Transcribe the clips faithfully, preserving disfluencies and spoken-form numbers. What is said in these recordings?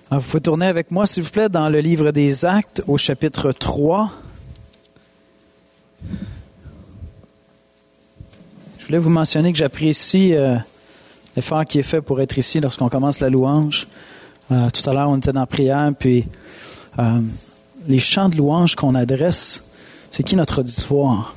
Alors, vous pouvez tourner avec moi, s'il vous plaît, dans le livre des Actes, au chapitre trois. Je voulais vous mentionner que j'apprécie euh, l'effort qui est fait pour être ici lorsqu'on commence la louange. Euh, tout à l'heure, on était dans la prière, puis euh, les chants de louange qu'on adresse, c'est qui notre auditoire?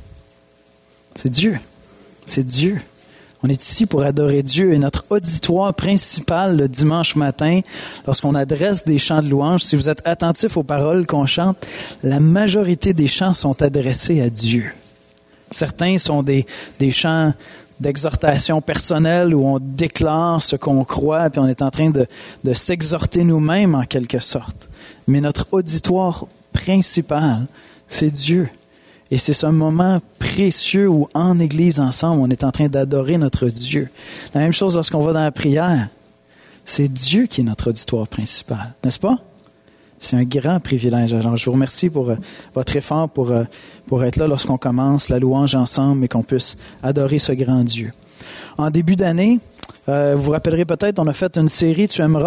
C'est Dieu. C'est Dieu. On est ici pour adorer Dieu et notre auditoire principal le dimanche matin, lorsqu'on adresse des chants de louange, si vous êtes attentifs aux paroles qu'on chante, la majorité des chants sont adressés à Dieu. Certains sont des, des chants d'exhortation personnelle où on déclare ce qu'on croit puis on est en train de, de s'exhorter nous-mêmes en quelque sorte. Mais notre auditoire principal, c'est Dieu. Et c'est ce moment précieux où, en Église, ensemble, on est en train d'adorer notre Dieu. La même chose lorsqu'on va dans la prière. C'est Dieu qui est notre auditoire principal, n'est-ce pas? C'est un grand privilège. Alors, je vous remercie pour euh, votre effort pour, euh, pour être là lorsqu'on commence la louange ensemble et qu'on puisse adorer ce grand Dieu. En début d'année, euh, vous vous rappellerez peut-être, on a fait une série « Tu aimeras ».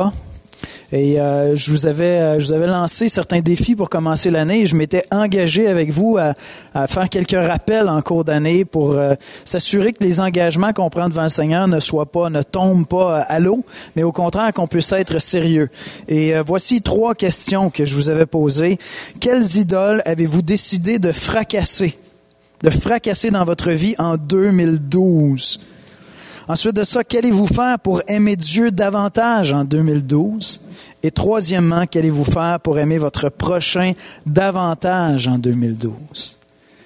Et euh, je vous avais euh, je vous avais lancé certains défis pour commencer l'année et je m'étais engagé avec vous à, à faire quelques rappels en cours d'année pour euh, s'assurer que les engagements qu'on prend devant le Seigneur ne soient pas, ne tombent pas à l'eau, mais au contraire qu'on puisse être sérieux. Et euh, voici trois questions que je vous avais posées. Quelles idoles avez-vous décidé de fracasser, de fracasser dans votre vie en deux mille douze? Ensuite de ça, qu'allez-vous faire pour aimer Dieu davantage en deux mille douze? Et troisièmement, qu'allez-vous faire pour aimer votre prochain davantage en deux mille douze?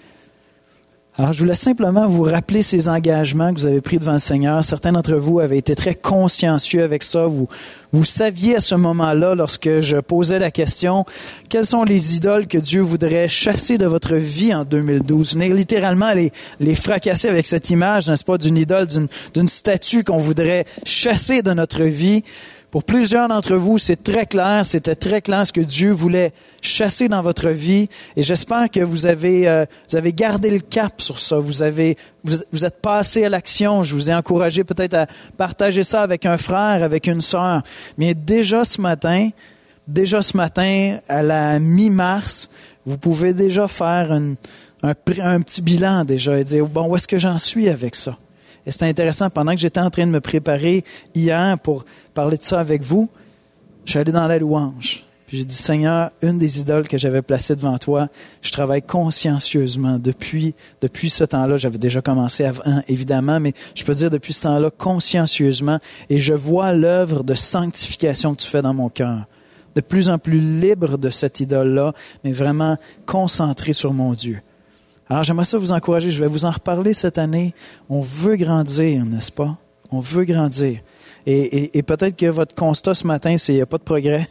Alors, je voulais simplement vous rappeler ces engagements que vous avez pris devant le Seigneur. Certains d'entre vous avaient été très consciencieux avec ça. Vous, vous saviez à ce moment-là, lorsque je posais la question, quelles sont les idoles que Dieu voudrait chasser de votre vie en deux mille douze? Venir littéralement les, les fracasser avec cette image, n'est-ce pas, d'une idole, d'une, d'une statue qu'on voudrait chasser de notre vie. Pour plusieurs d'entre vous, c'est très clair, c'était très clair ce que Dieu voulait chasser dans votre vie. Et j'espère que vous avez, euh, vous avez gardé le cap sur ça. Vous avez, vous, vous êtes passé à l'action. Je vous ai encouragé peut-être à partager ça avec un frère, avec une sœur. Mais déjà ce matin, déjà ce matin, à la mi-mars, vous pouvez déjà faire une, un, un petit bilan déjà et dire, bon, où est-ce que j'en suis avec ça? Et c'est intéressant, pendant que j'étais en train de me préparer hier pour parler de ça avec vous, je suis allé dans la louange. Puis j'ai dit, Seigneur, une des idoles que j'avais placées devant toi, je travaille consciencieusement depuis, depuis ce temps-là. J'avais déjà commencé avant, évidemment, mais je peux dire depuis ce temps-là, consciencieusement. Et je vois l'œuvre de sanctification que tu fais dans mon cœur. De plus en plus libre de cette idole-là, mais vraiment concentré sur mon Dieu. Alors, j'aimerais ça vous encourager. Je vais vous en reparler cette année. On veut grandir, n'est-ce pas? On veut grandir. Et, et, et peut-être que votre constat ce matin, c'est qu'il n'y a pas de progrès.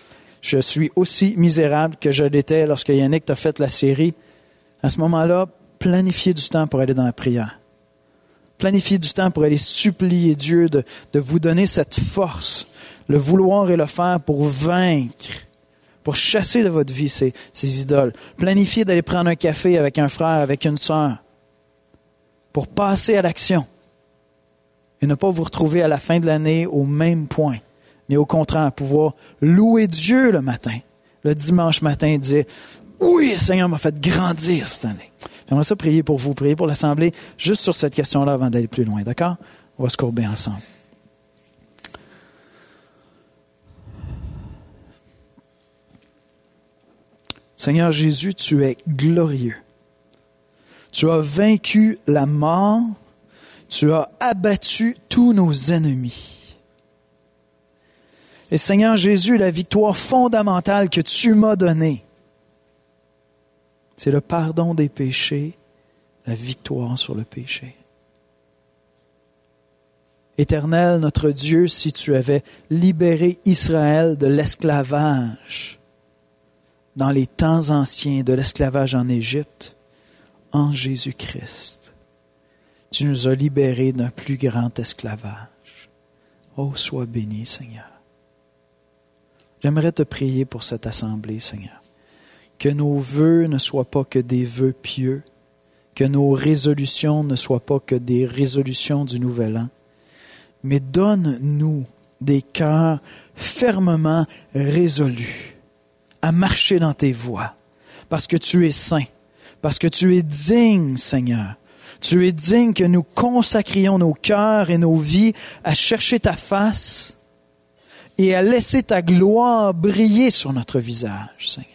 Je suis aussi misérable que je l'étais lorsque Yannick t'a fait la série. À ce moment-là, planifiez du temps pour aller dans la prière. Planifiez du temps pour aller supplier Dieu de, de vous donner cette force, le vouloir et le faire pour vaincre, pour chasser de votre vie ces, ces idoles. Planifiez d'aller prendre un café avec un frère, avec une sœur, pour passer à l'action et ne pas vous retrouver à la fin de l'année au même point, mais au contraire, pouvoir louer Dieu le matin, le dimanche matin, et dire « Oui, le Seigneur m'a fait grandir cette année. » J'aimerais ça prier pour vous, prier pour l'Assemblée, juste sur cette question-là avant d'aller plus loin, d'accord? On va se courber ensemble. Seigneur Jésus, tu es glorieux. Tu as vaincu la mort. Tu as abattu tous nos ennemis. Et Seigneur Jésus, la victoire fondamentale que tu m'as donnée, c'est le pardon des péchés, la victoire sur le péché. Éternel, notre Dieu, si tu avais libéré Israël de l'esclavage, dans les temps anciens de l'esclavage en Égypte, en Jésus-Christ, tu nous as libérés d'un plus grand esclavage. Oh, sois béni, Seigneur. J'aimerais te prier pour cette assemblée, Seigneur. Que nos vœux ne soient pas que des vœux pieux, que nos résolutions ne soient pas que des résolutions du Nouvel An, mais donne-nous des cœurs fermement résolus à marcher dans tes voies, parce que tu es saint, parce que tu es digne, Seigneur. Tu es digne que nous consacrions nos cœurs et nos vies à chercher ta face et à laisser ta gloire briller sur notre visage, Seigneur.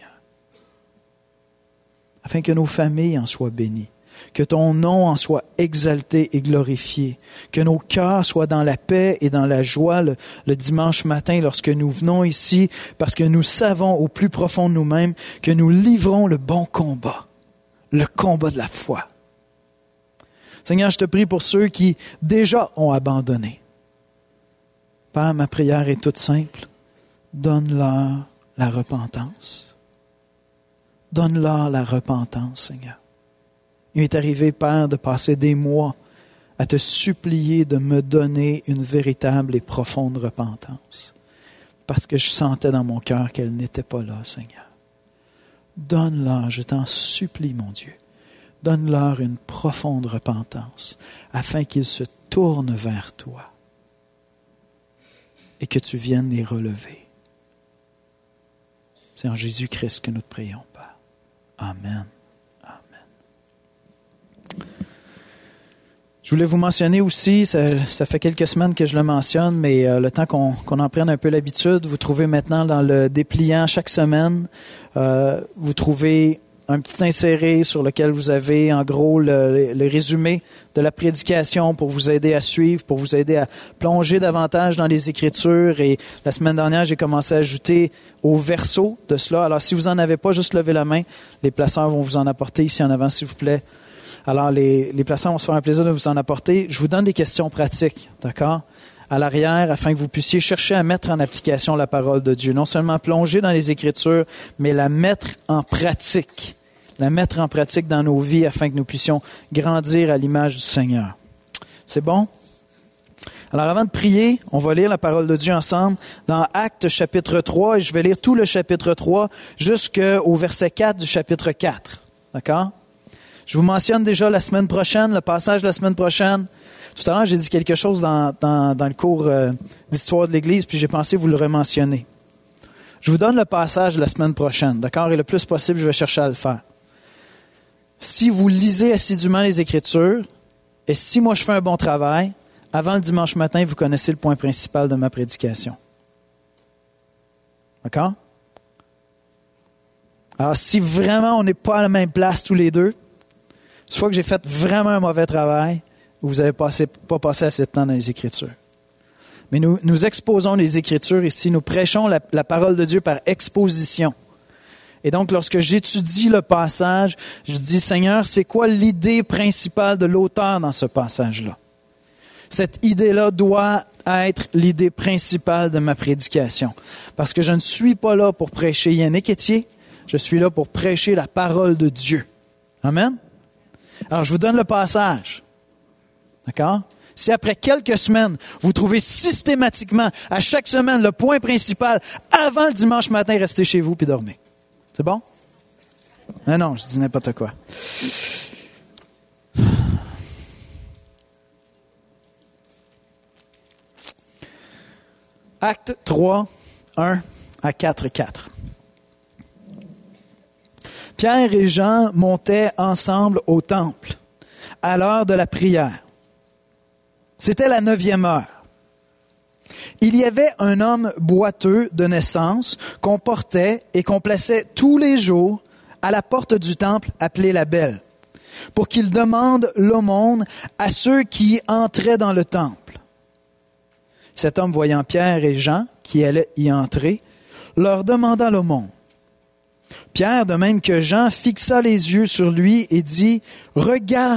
Afin que nos familles en soient bénies, que ton nom en soit exalté et glorifié, que nos cœurs soient dans la paix et dans la joie le, le dimanche matin lorsque nous venons ici, parce que nous savons au plus profond de nous-mêmes que nous livrons le bon combat, le combat de la foi. Seigneur, je te prie pour ceux qui déjà ont abandonné. Père, ma prière est toute simple. Donne-leur la repentance. Donne-leur la repentance, Seigneur. Il m'est arrivé, Père, de passer des mois à te supplier de me donner une véritable et profonde repentance. Parce que je sentais dans mon cœur qu'elle n'était pas là, Seigneur. Donne-leur, je t'en supplie, mon Dieu. Donne-leur une profonde repentance afin qu'ils se tournent vers toi et que tu viennes les relever. C'est en Jésus-Christ que nous te prions, Père. Amen. Amen. Je voulais vous mentionner aussi, ça, ça fait quelques semaines que je le mentionne, mais euh, le temps qu'on, qu'on en prenne un peu l'habitude, vous trouvez maintenant dans le dépliant chaque semaine, euh, vous trouvez un petit inséré sur lequel vous avez en gros le, le résumé de la prédication pour vous aider à suivre, pour vous aider à plonger davantage dans les Écritures. Et la semaine dernière, j'ai commencé à ajouter au verso de cela. Alors, si vous n'en avez pas, juste levez la main. Les placeurs vont vous en apporter ici en avant, s'il vous plaît. Alors, les, les placeurs vont se faire un plaisir de vous en apporter. Je vous donne des questions pratiques, d'accord? À l'arrière, afin que vous puissiez chercher à mettre en application la parole de Dieu. Non seulement plonger dans les Écritures, mais la mettre en pratique. La mettre en pratique dans nos vies afin que nous puissions grandir à l'image du Seigneur. C'est bon? Alors avant de prier, on va lire la parole de Dieu ensemble dans Actes chapitre trois, et je vais lire tout le chapitre trois jusqu'au verset quatre du chapitre quatre. D'accord? Je vous mentionne déjà la semaine prochaine, le passage de la semaine prochaine. Tout à l'heure, j'ai dit quelque chose dans, dans, dans le cours euh, d'histoire de l'Église, puis j'ai pensé vous le rementionner. Je vous donne le passage de la semaine prochaine, d'accord? Et le plus possible, je vais chercher à le faire. Si vous lisez assidûment les Écritures, et si moi je fais un bon travail, avant le dimanche matin, vous connaissez le point principal de ma prédication. D'accord? Alors, si vraiment on n'est pas à la même place tous les deux, soit que j'ai fait vraiment un mauvais travail, ou vous n'avez pas passé assez de temps dans les Écritures. Mais nous, nous exposons les Écritures ici, nous prêchons la, la parole de Dieu par exposition. Et donc, lorsque j'étudie le passage, je dis, Seigneur, c'est quoi l'idée principale de l'auteur dans ce passage-là? Cette idée-là doit être l'idée principale de ma prédication. Parce que je ne suis pas là pour prêcher Yannick Etier, je suis là pour prêcher la parole de Dieu. Amen? Alors, je vous donne le passage. D'accord? Si après quelques semaines, vous trouvez systématiquement, à chaque semaine, le point principal, avant le dimanche matin, restez chez vous puis dormez. C'est bon? Ah non, je dis n'importe quoi. Acte trois, un à quatre, quatre. Pierre et Jean montaient ensemble au temple à l'heure de la prière. C'était la neuvième heure. Il y avait un homme boiteux de naissance qu'on portait et qu'on plaçait tous les jours à la porte du temple appelée la Belle, pour qu'il demande l'aumône à ceux qui entraient dans le temple. Cet homme, voyant Pierre et Jean qui allaient y entrer, leur demanda l'aumône. Pierre, de même que Jean, fixa les yeux sur lui et dit « Regarde-nous ».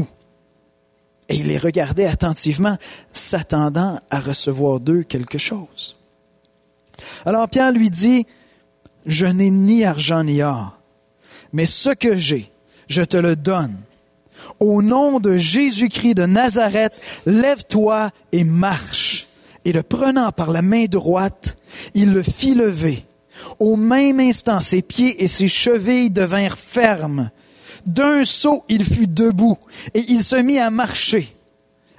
Et il les regardait attentivement, s'attendant à recevoir d'eux quelque chose. Alors Pierre lui dit, « Je n'ai ni argent ni or, mais ce que j'ai, je te le donne. Au nom de Jésus-Christ de Nazareth, lève-toi et marche. » Et le prenant par la main droite, il le fit lever. Au même instant, ses pieds et ses chevilles devinrent fermes. D'un saut, il fut debout et il se mit à marcher.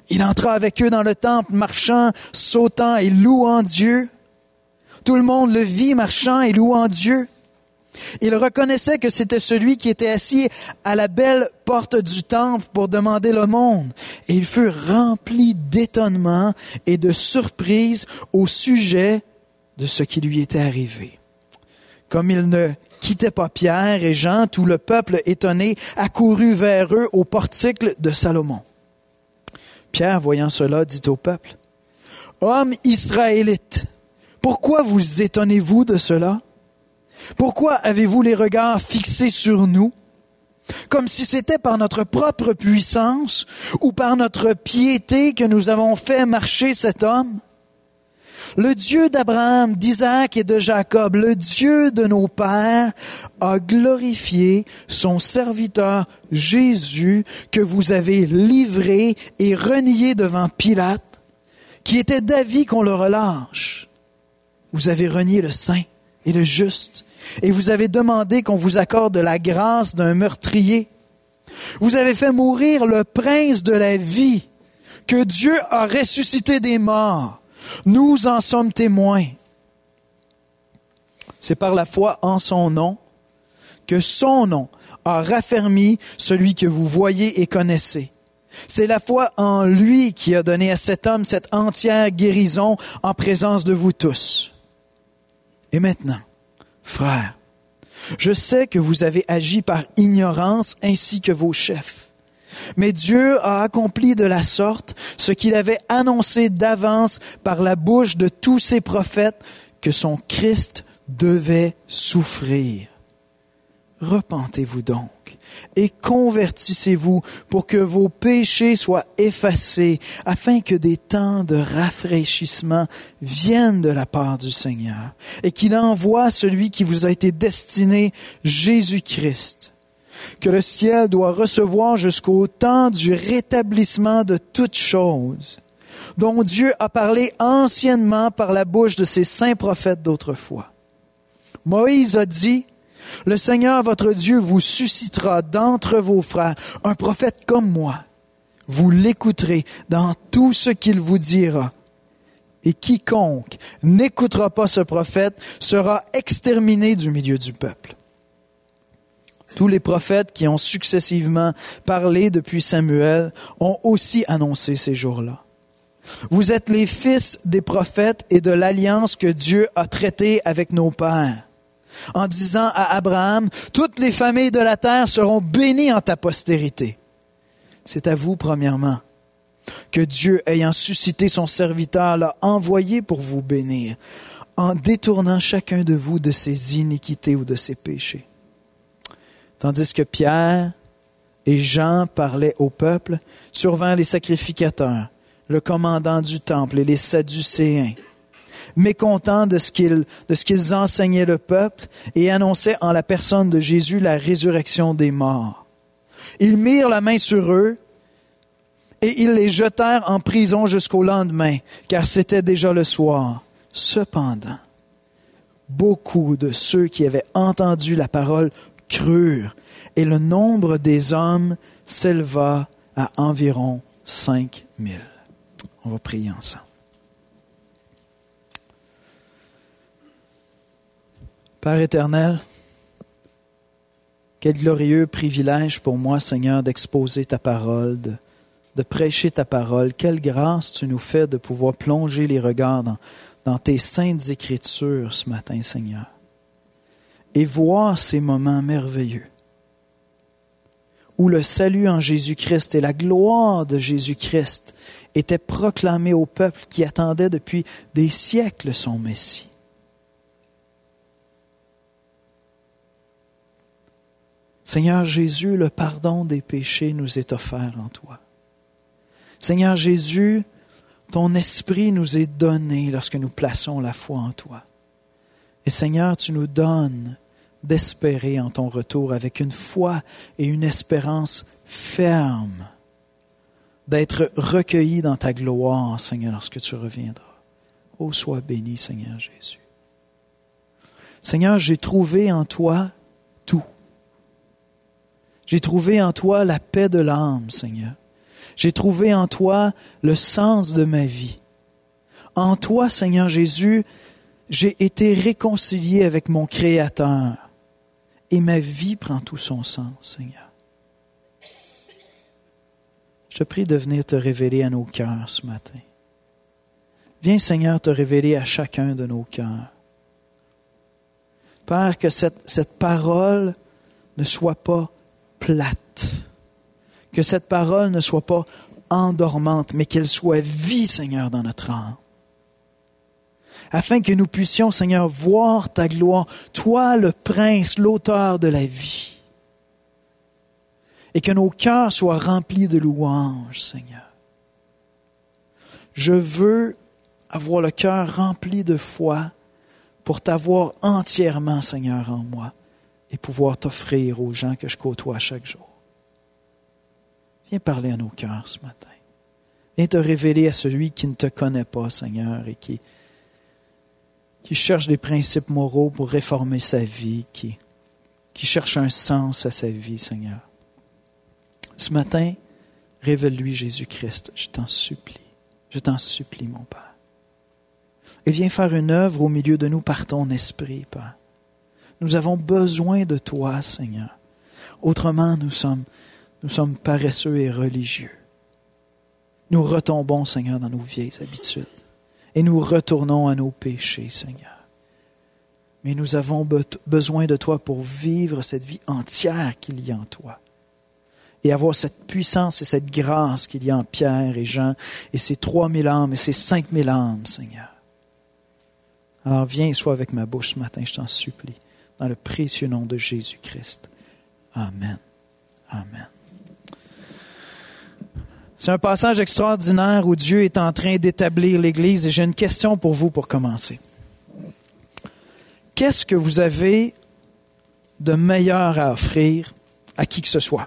Il entra avec eux dans le temple, marchant, sautant et louant Dieu. Tout le monde le vit marchant et louant Dieu. Il reconnaissait que c'était celui qui était assis à la belle porte du temple pour demander l'aumône. Et il fut rempli d'étonnement et de surprise au sujet de ce qui lui était arrivé. Comme il ne quittait pas Pierre et Jean, tout le peuple étonné accourut vers eux au portique de Salomon. Pierre, voyant cela, dit au peuple, « Hommes israélites, pourquoi vous étonnez-vous de cela? Pourquoi avez-vous les regards fixés sur nous, comme si c'était par notre propre puissance ou par notre piété que nous avons fait marcher cet homme? Le Dieu d'Abraham, d'Isaac et de Jacob, le Dieu de nos pères, a glorifié son serviteur Jésus que vous avez livré et renié devant Pilate, qui était d'avis qu'on le relâche. Vous avez renié le saint et le juste, et vous avez demandé qu'on vous accorde la grâce d'un meurtrier. Vous avez fait mourir le prince de la vie, que Dieu a ressuscité des morts. Nous en sommes témoins. C'est par la foi en son nom que son nom a raffermi celui que vous voyez et connaissez. C'est la foi en lui qui a donné à cet homme cette entière guérison en présence de vous tous. Et maintenant, frères, je sais que vous avez agi par ignorance ainsi que vos chefs. Mais Dieu a accompli de la sorte ce qu'il avait annoncé d'avance par la bouche de tous ses prophètes, que son Christ devait souffrir. Repentez-vous donc et convertissez-vous pour que vos péchés soient effacés, afin que des temps de rafraîchissement viennent de la part du Seigneur et qu'il envoie celui qui vous a été destiné, Jésus-Christ, que le ciel doit recevoir jusqu'au temps du rétablissement de toutes choses, dont Dieu a parlé anciennement par la bouche de ses saints prophètes d'autrefois. Moïse a dit, « Le Seigneur votre Dieu vous suscitera d'entre vos frères un prophète comme moi. Vous l'écouterez dans tout ce qu'il vous dira. Et quiconque n'écoutera pas ce prophète sera exterminé du milieu du peuple. » Tous les prophètes qui ont successivement parlé depuis Samuel ont aussi annoncé ces jours-là. Vous êtes les fils des prophètes et de l'alliance que Dieu a traitée avec nos pères, en disant à Abraham, « Toutes les familles de la terre seront bénies en ta postérité. » C'est à vous, premièrement, que Dieu, ayant suscité son serviteur, l'a envoyé pour vous bénir, en détournant chacun de vous de ses iniquités ou de ses péchés. Tandis que Pierre et Jean parlaient au peuple, survinrent les sacrificateurs, le commandant du temple et les Sadducéens, mécontents de ce qu'ils, de ce qu'ils enseignaient le peuple et annonçaient en la personne de Jésus la résurrection des morts. Ils mirent la main sur eux et ils les jetèrent en prison jusqu'au lendemain, car c'était déjà le soir. Cependant, beaucoup de ceux qui avaient entendu la parole crurent, et le nombre des hommes s'éleva à environ cinq mille. On va prier ensemble. Père éternel, quel glorieux privilège pour moi, Seigneur, d'exposer ta parole, de, de prêcher ta parole. Quelle grâce tu nous fais de pouvoir plonger les regards dans, dans tes saintes écritures ce matin, Seigneur, et voir ces moments merveilleux où le salut en Jésus-Christ et la gloire de Jésus-Christ étaient proclamés au peuple qui attendait depuis des siècles son Messie. Seigneur Jésus, le pardon des péchés nous est offert en toi. Seigneur Jésus, ton esprit nous est donné lorsque nous plaçons la foi en toi. Et Seigneur, tu nous donnes d'espérer en ton retour avec une foi et une espérance ferme, d'être recueillis dans ta gloire, Seigneur, lorsque tu reviendras. Oh, sois béni, Seigneur Jésus. Seigneur, j'ai trouvé en toi tout. J'ai trouvé en toi la paix de l'âme, Seigneur. J'ai trouvé en toi le sens de ma vie. En toi, Seigneur Jésus, j'ai été réconcilié avec mon Créateur. Et ma vie prend tout son sens, Seigneur. Je te prie de venir te révéler à nos cœurs ce matin. Viens, Seigneur, te révéler à chacun de nos cœurs. Père, que cette, cette parole ne soit pas plate. Que cette parole ne soit pas endormante, mais qu'elle soit vie, Seigneur, dans notre âme. Afin que nous puissions, Seigneur, voir ta gloire, toi, le Prince, l'auteur de la vie. Et que nos cœurs soient remplis de louanges, Seigneur. Je veux avoir le cœur rempli de foi pour t'avoir entièrement, Seigneur, en moi et pouvoir t'offrir aux gens que je côtoie chaque jour. Viens parler à nos cœurs ce matin. Viens te révéler à celui qui ne te connaît pas, Seigneur, et qui, qui cherche des principes moraux pour réformer sa vie, qui, qui cherche un sens à sa vie, Seigneur. Ce matin, révèle-lui Jésus-Christ, je t'en supplie. Je t'en supplie, mon Père. Et viens faire une œuvre au milieu de nous par ton esprit, Père. Nous avons besoin de toi, Seigneur. Autrement, nous sommes, nous sommes paresseux et religieux. Nous retombons, Seigneur, dans nos vieilles habitudes. Et nous retournons à nos péchés, Seigneur. Mais nous avons be- besoin de toi pour vivre cette vie entière qu'il y a en toi. Et avoir cette puissance et cette grâce qu'il y a en Pierre et Jean et ces trois mille âmes et ces cinq mille âmes, Seigneur. Alors viens et sois avec ma bouche ce matin, je t'en supplie, dans le précieux nom de Jésus-Christ. Amen. Amen. C'est un passage extraordinaire où Dieu est en train d'établir l'Église et j'ai une question pour vous pour commencer. Qu'est-ce que vous avez de meilleur à offrir à qui que ce soit?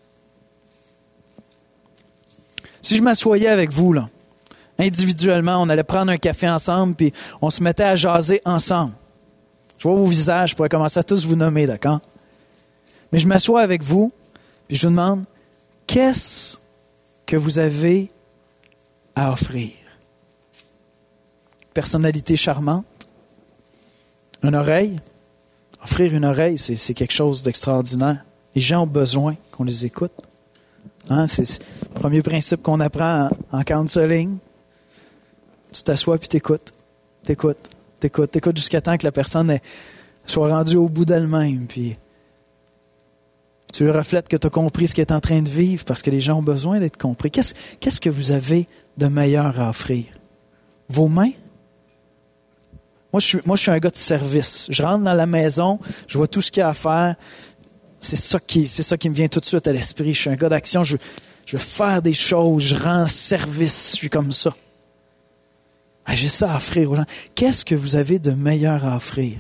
Si je m'assoyais avec vous, là, individuellement, on allait prendre un café ensemble, puis on se mettait à jaser ensemble. Je vois vos visages, je pourrais commencer à tous vous nommer, d'accord? Mais je m'assois avec vous, puis je vous demande, qu'est-ce que vous avez à offrir? Personnalité charmante? Une oreille? Offrir une oreille, c'est, c'est quelque chose d'extraordinaire. Les gens ont besoin qu'on les écoute. Hein, c'est, c'est le premier principe qu'on apprend en, en counseling. Tu t'assois puis t'écoutes, t'écoutes, t'écoutes, t'écoutes jusqu'à temps que la personne est, soit rendue au bout d'elle-même. Puis tu lui reflètes que tu as compris ce qu'elle est en train de vivre parce que les gens ont besoin d'être compris. Qu'est-ce, qu'est-ce que vous avez de meilleur à offrir? Vos mains? Moi je, suis, moi, je suis un gars de service. Je rentre dans la maison, je vois tout ce qu'il y a à faire. C'est ça qui, c'est ça qui me vient tout de suite à l'esprit. Je suis un gars d'action. Je, je veux faire des choses. Je rends service. Je suis comme ça. Ah, j'ai ça à offrir aux gens. Qu'est-ce que vous avez de meilleur à offrir?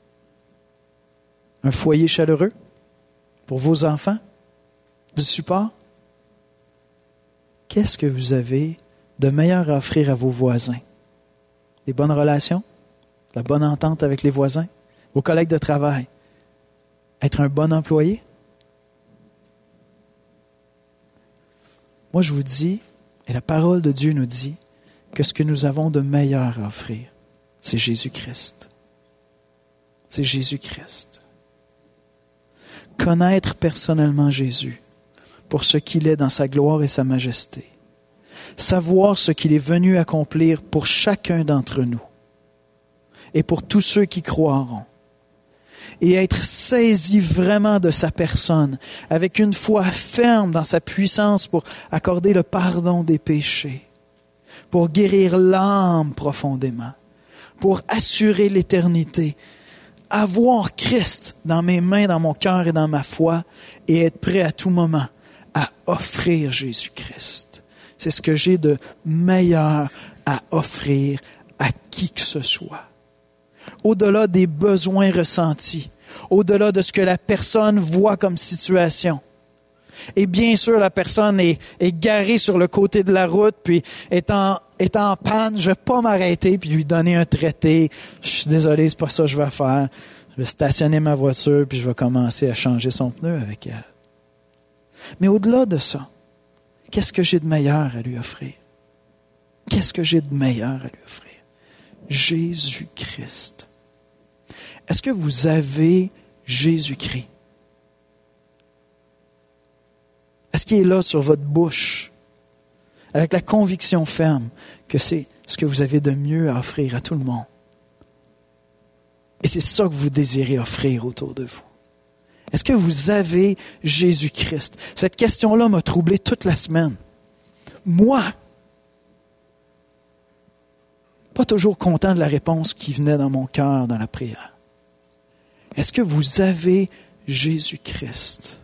Un foyer chaleureux pour vos enfants? Du support? Qu'est-ce que vous avez de meilleur à offrir à vos voisins? Des bonnes relations? La bonne entente avec les voisins? Vos collègues de travail? Être un bon employé? Moi, je vous dis, et la parole de Dieu nous dit, que ce que nous avons de meilleur à offrir, c'est Jésus-Christ. C'est Jésus-Christ. Connaître personnellement Jésus pour ce qu'il est dans sa gloire et sa majesté. Savoir ce qu'il est venu accomplir pour chacun d'entre nous et pour tous ceux qui croiront. Et être saisi vraiment de sa personne, avec une foi ferme dans sa puissance pour accorder le pardon des péchés, pour guérir l'âme profondément, pour assurer l'éternité, avoir Christ dans mes mains, dans mon cœur et dans ma foi, et être prêt à tout moment à offrir Jésus-Christ. C'est ce que j'ai de meilleur à offrir à qui que ce soit. Au-delà des besoins ressentis, au-delà de ce que la personne voit comme situation. Et bien sûr, la personne est, est garée sur le côté de la route, puis est en, est en panne. Je ne vais pas m'arrêter puis lui donner un traité. Je suis désolé, c'est pas ça que je vais faire. Je vais stationner ma voiture, puis je vais commencer à changer son pneu avec elle. Mais au-delà de ça, Qu'est-ce que j'ai de meilleur à lui offrir? Qu'est-ce que j'ai de meilleur à lui offrir? Jésus-Christ. Est-ce que vous avez Jésus-Christ? Est-ce qu'il est là sur votre bouche, avec la conviction ferme que c'est ce que vous avez de mieux à offrir à tout le monde? Et c'est ça que vous désirez offrir autour de vous. Est-ce que vous avez Jésus-Christ? Cette question-là m'a troublé toute la semaine. Moi, pas toujours content de la réponse qui venait dans mon cœur dans la prière. Est-ce que vous avez Jésus-Christ?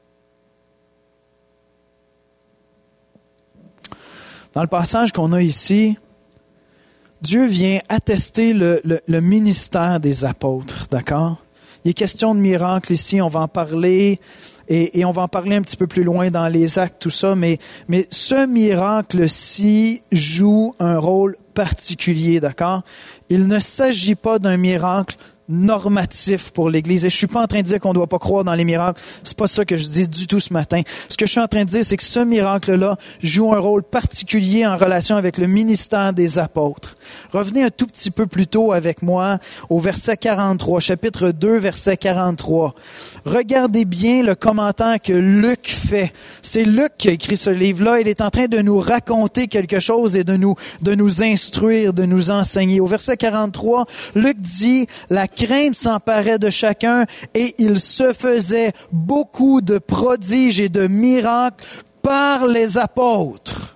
Dans le passage qu'on a ici, Dieu vient attester le, le, le ministère des apôtres, d'accord? Il est question de miracles ici, on va en parler, et, et on va en parler un petit peu plus loin dans les actes, tout ça, mais, mais ce miracle-ci joue un rôle particulier, d'accord? Il ne s'agit pas d'un miracle normatif pour l'Église. Et je suis pas en train de dire qu'on ne doit pas croire dans les miracles. C'est pas ça que je dis du tout ce matin. Ce que je suis en train de dire, c'est que ce miracle-là joue un rôle particulier en relation avec le ministère des apôtres. Revenez un tout petit peu plus tôt avec moi au verset quarante-trois, chapitre deux, verset quarante-trois. Regardez bien le commentaire que Luc fait. C'est Luc qui a écrit ce livre-là. Il est en train de nous raconter quelque chose et de nous, de nous instruire, de nous enseigner. Au verset quarante-trois, Luc dit, la crainte s'emparait de chacun et il se faisait beaucoup de prodiges et de miracles par les apôtres.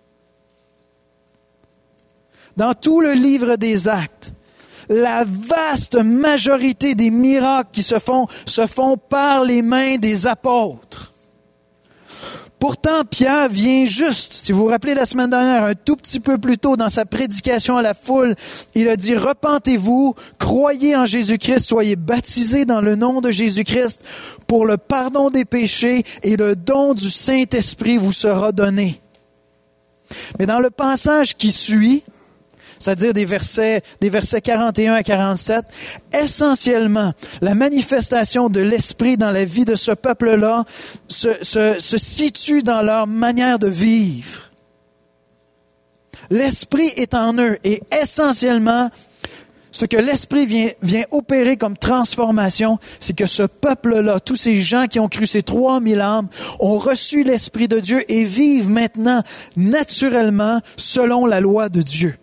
Dans tout le livre des Actes, la vaste majorité des miracles qui se font, se font par les mains des apôtres. Pourtant, Pierre vient juste, si vous vous rappelez la semaine dernière, un tout petit peu plus tôt dans sa prédication à la foule, il a dit « Repentez-vous, croyez en Jésus-Christ, soyez baptisés dans le nom de Jésus-Christ pour le pardon des péchés et le don du Saint-Esprit vous sera donné. » Mais dans le passage qui suit, c'est-à-dire des versets, des versets quarante et un à quarante-sept, essentiellement, la manifestation de l'Esprit dans la vie de ce peuple-là se, se, se situe dans leur manière de vivre. L'Esprit est en eux et essentiellement, ce que l'Esprit vient, vient opérer comme transformation, c'est que ce peuple-là, tous ces gens qui ont cru, ces trois mille âmes, ont reçu l'Esprit de Dieu et vivent maintenant naturellement selon la loi de Dieu.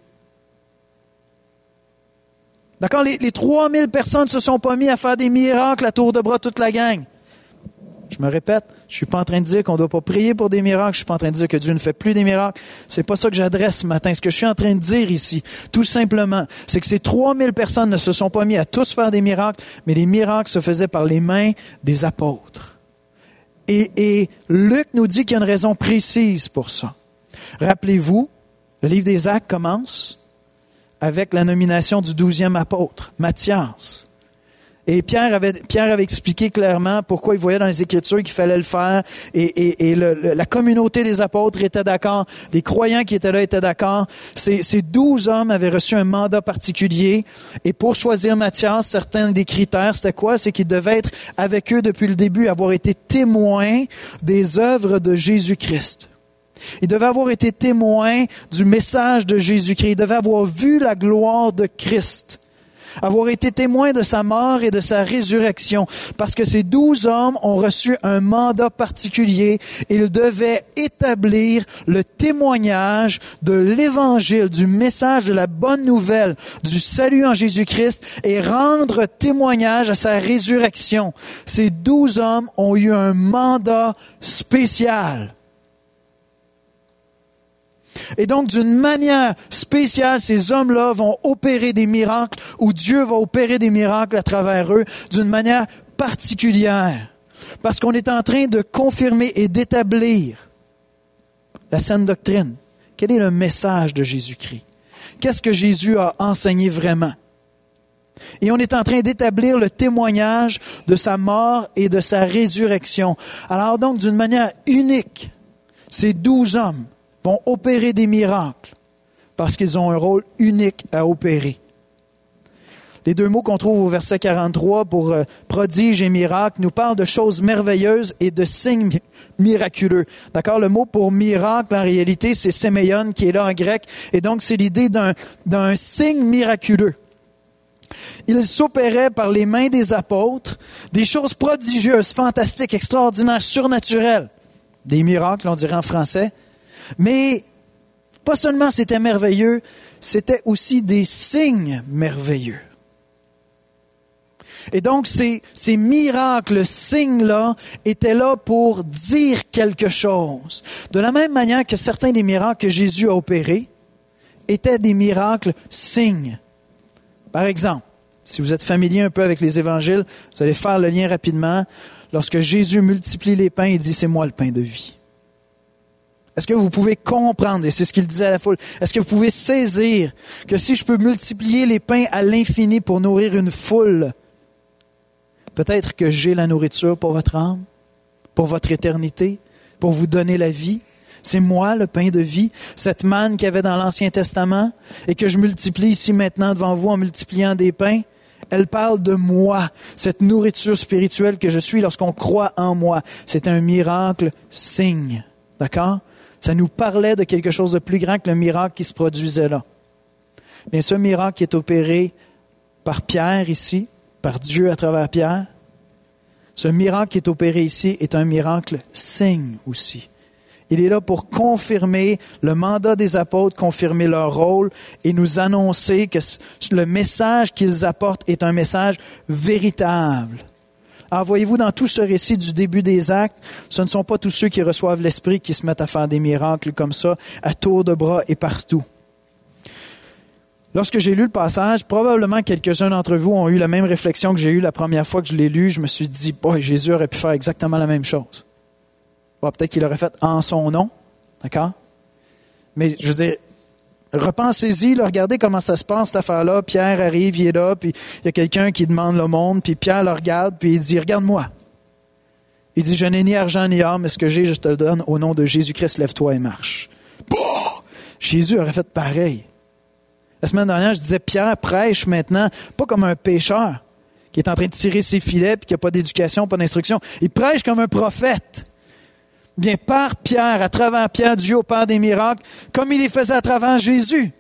D'accord? Les, les trois mille personnes ne se sont pas mis à faire des miracles à tour de bras toute la gang. Je me répète, je suis pas en train de dire qu'on ne doit pas prier pour des miracles. Je suis pas en train de dire que Dieu ne fait plus des miracles. C'est pas ça que j'adresse ce matin. Ce que je suis en train de dire ici, tout simplement, c'est que ces trois mille personnes ne se sont pas mis à tous faire des miracles, mais les miracles se faisaient par les mains des apôtres. Et, et Luc nous dit qu'il y a une raison précise pour ça. Rappelez-vous, le livre des Actes commence avec la nomination du douzième apôtre, Matthias. Et Pierre avait, Pierre avait expliqué clairement pourquoi il voyait dans les Écritures qu'il fallait le faire. Et, et, et le, le, la communauté des apôtres était d'accord. Les croyants qui étaient là étaient d'accord. Ces, ces douze hommes avaient reçu un mandat particulier. Et pour choisir Matthias, certains des critères, c'était quoi? C'est qu'il devait être avec eux depuis le début, avoir été témoin des œuvres de Jésus-Christ. Il devait avoir été témoin du message de Jésus-Christ. Il devait avoir vu la gloire de Christ. Avoir été témoin de sa mort et de sa résurrection. Parce que ces douze hommes ont reçu un mandat particulier. Ils devaient établir le témoignage de l'Évangile, du message de la bonne nouvelle, du salut en Jésus-Christ et rendre témoignage à sa résurrection. Ces douze hommes ont eu un mandat spécial. Et donc, d'une manière spéciale, ces hommes-là vont opérer des miracles, ou Dieu va opérer des miracles à travers eux, d'une manière particulière. Parce qu'on est en train de confirmer et d'établir la saine doctrine. Quel est le message de Jésus-Christ? Qu'est-ce que Jésus a enseigné vraiment? Et on est en train d'établir le témoignage de sa mort et de sa résurrection. Alors donc, d'une manière unique, ces douze hommes vont opérer des miracles parce qu'ils ont un rôle unique à opérer. Les deux mots qu'on trouve au verset quarante-trois pour euh, prodige et miracle nous parlent de choses merveilleuses et de signes miraculeux. D'accord? Le mot pour miracle, en réalité, c'est séméion qui est là en grec. Et donc, c'est l'idée d'un, d'un signe miraculeux. Il s'opérait par les mains des apôtres des choses prodigieuses, fantastiques, extraordinaires, surnaturelles. Des miracles, on dirait en français. Mais pas seulement c'était merveilleux, c'était aussi des signes merveilleux. Et donc, ces, ces miracles, signes-là, étaient là pour dire quelque chose. De la même manière que certains des miracles que Jésus a opérés étaient des miracles signes. Par exemple, si vous êtes familier un peu avec les évangiles, vous allez faire le lien rapidement. Lorsque Jésus multiplie les pains, il dit « C'est moi le pain de vie ». Est-ce que vous pouvez comprendre, et c'est ce qu'il disait à la foule, est-ce que vous pouvez saisir que si je peux multiplier les pains à l'infini pour nourrir une foule, peut-être que j'ai la nourriture pour votre âme, pour votre éternité, pour vous donner la vie. C'est moi le pain de vie, cette manne qu'il y avait dans l'Ancien Testament et que je multiplie ici maintenant devant vous en multipliant des pains. Elle parle de moi, cette nourriture spirituelle que je suis lorsqu'on croit en moi. C'est un miracle signe, d'accord? Ça nous parlait de quelque chose de plus grand que le miracle qui se produisait là. Mais ce miracle qui est opéré par Pierre ici, par Dieu à travers Pierre, ce miracle qui est opéré ici est un miracle signe aussi. Il est là pour confirmer le mandat des apôtres, confirmer leur rôle et nous annoncer que le message qu'ils apportent est un message véritable. Alors voyez-vous, dans tout ce récit du début des actes, ce ne sont pas tous ceux qui reçoivent l'Esprit qui se mettent à faire des miracles comme ça, à tour de bras et partout. Lorsque j'ai lu le passage, probablement quelques-uns d'entre vous ont eu la même réflexion que j'ai eue la première fois que je l'ai lu. Je me suis dit, boy, Jésus aurait pu faire exactement la même chose. Bon, peut-être qu'il l'aurait fait en son nom, d'accord? Mais je veux dire, repensez-y, là, regardez comment ça se passe, cette affaire-là. Pierre arrive, il est là, puis il y a quelqu'un qui demande le monde, puis Pierre le regarde, puis il dit, regarde-moi. Il dit, je n'ai ni argent ni or, mais ce que j'ai, je te le donne au nom de Jésus-Christ, lève-toi et marche. Bah! Jésus aurait fait pareil. La semaine dernière, je disais, Pierre prêche maintenant, pas comme un pécheur qui est en train de tirer ses filets, puis qui n'a pas d'éducation, pas d'instruction. Il prêche comme un prophète. Bien, par Pierre, à travers Pierre, Dieu opère des miracles, comme il les faisait à travers Jésus.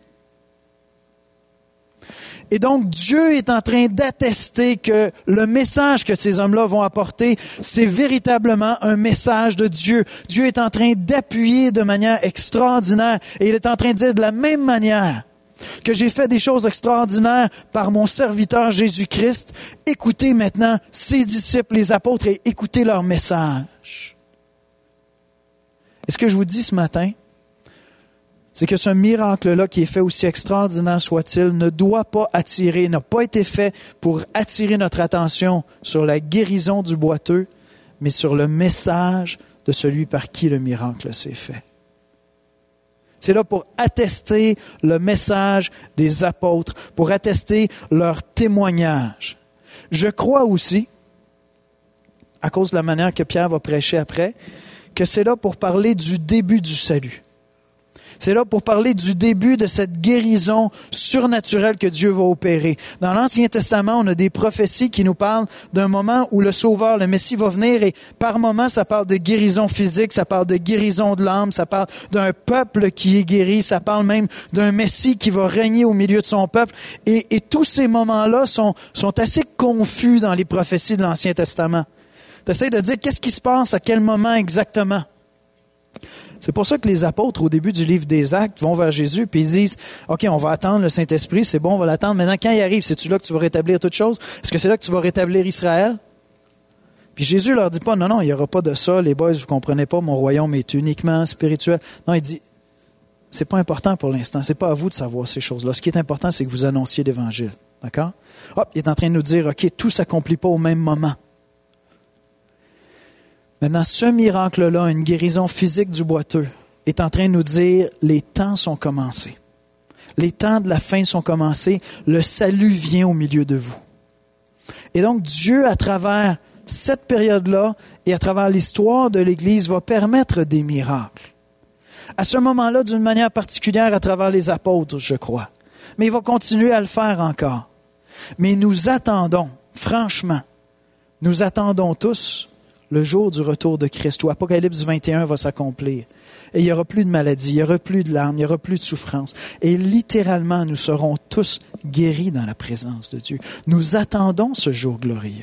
Et donc, Dieu est en train d'attester que le message que ces hommes-là vont apporter, c'est véritablement un message de Dieu. Dieu est en train d'appuyer de manière extraordinaire, et il est en train de dire de la même manière que j'ai fait des choses extraordinaires par mon serviteur Jésus-Christ, écoutez maintenant ses disciples, les apôtres, et écoutez leur message. Et ce que je vous dis ce matin, c'est que ce miracle-là qui est fait aussi extraordinaire soit-il, ne doit pas attirer, n'a pas été fait pour attirer notre attention sur la guérison du boiteux, mais sur le message de celui par qui le miracle s'est fait. C'est là pour attester le message des apôtres, pour attester leur témoignage. Je crois aussi, à cause de la manière que Pierre va prêcher après, que c'est là pour parler du début du salut. C'est là pour parler du début de cette guérison surnaturelle que Dieu va opérer. Dans l'Ancien Testament, on a des prophéties qui nous parlent d'un moment où le Sauveur, le Messie, va venir et par moment, ça parle de guérison physique, ça parle de guérison de l'âme, ça parle d'un peuple qui est guéri, ça parle même d'un Messie qui va régner au milieu de son peuple. Et, et tous ces moments-là sont, sont assez confus dans les prophéties de l'Ancien Testament. Tu essaies de dire qu'est-ce qui se passe à quel moment exactement. C'est pour ça que les apôtres, au début du livre des Actes, vont vers Jésus et ils disent « OK, on va attendre le Saint-Esprit, c'est bon, on va l'attendre. Maintenant, quand il arrive, c'est-tu là que tu vas rétablir toutes choses? Est-ce que c'est là que tu vas rétablir Israël? » Puis Jésus leur dit pas « Non, non, il n'y aura pas de ça, les boys, vous ne comprenez pas, mon royaume est uniquement spirituel. » Non, il dit « C'est pas important pour l'instant, c'est pas à vous de savoir ces choses-là. Ce qui est important, c'est que vous annonciez l'Évangile. » D'accord? Hop, il est en train de nous dire « OK, tout ne s'accomplit pas au même moment. » Maintenant, ce miracle-là, une guérison physique du boiteux, est en train de nous dire les temps sont commencés. Les temps de la fin sont commencés. Le salut vient au milieu de vous. Et donc, Dieu, à travers cette période-là et à travers l'histoire de l'Église, va permettre des miracles. À ce moment-là, d'une manière particulière, à travers les apôtres, je crois. Mais il va continuer à le faire encore. Mais nous attendons, franchement, nous attendons tous le jour du retour de Christ, où Apocalypse vingt et un va s'accomplir. Et il n'y aura plus de maladie, il n'y aura plus de larmes, il n'y aura plus de souffrance. Et littéralement, nous serons tous guéris dans la présence de Dieu. Nous attendons ce jour glorieux.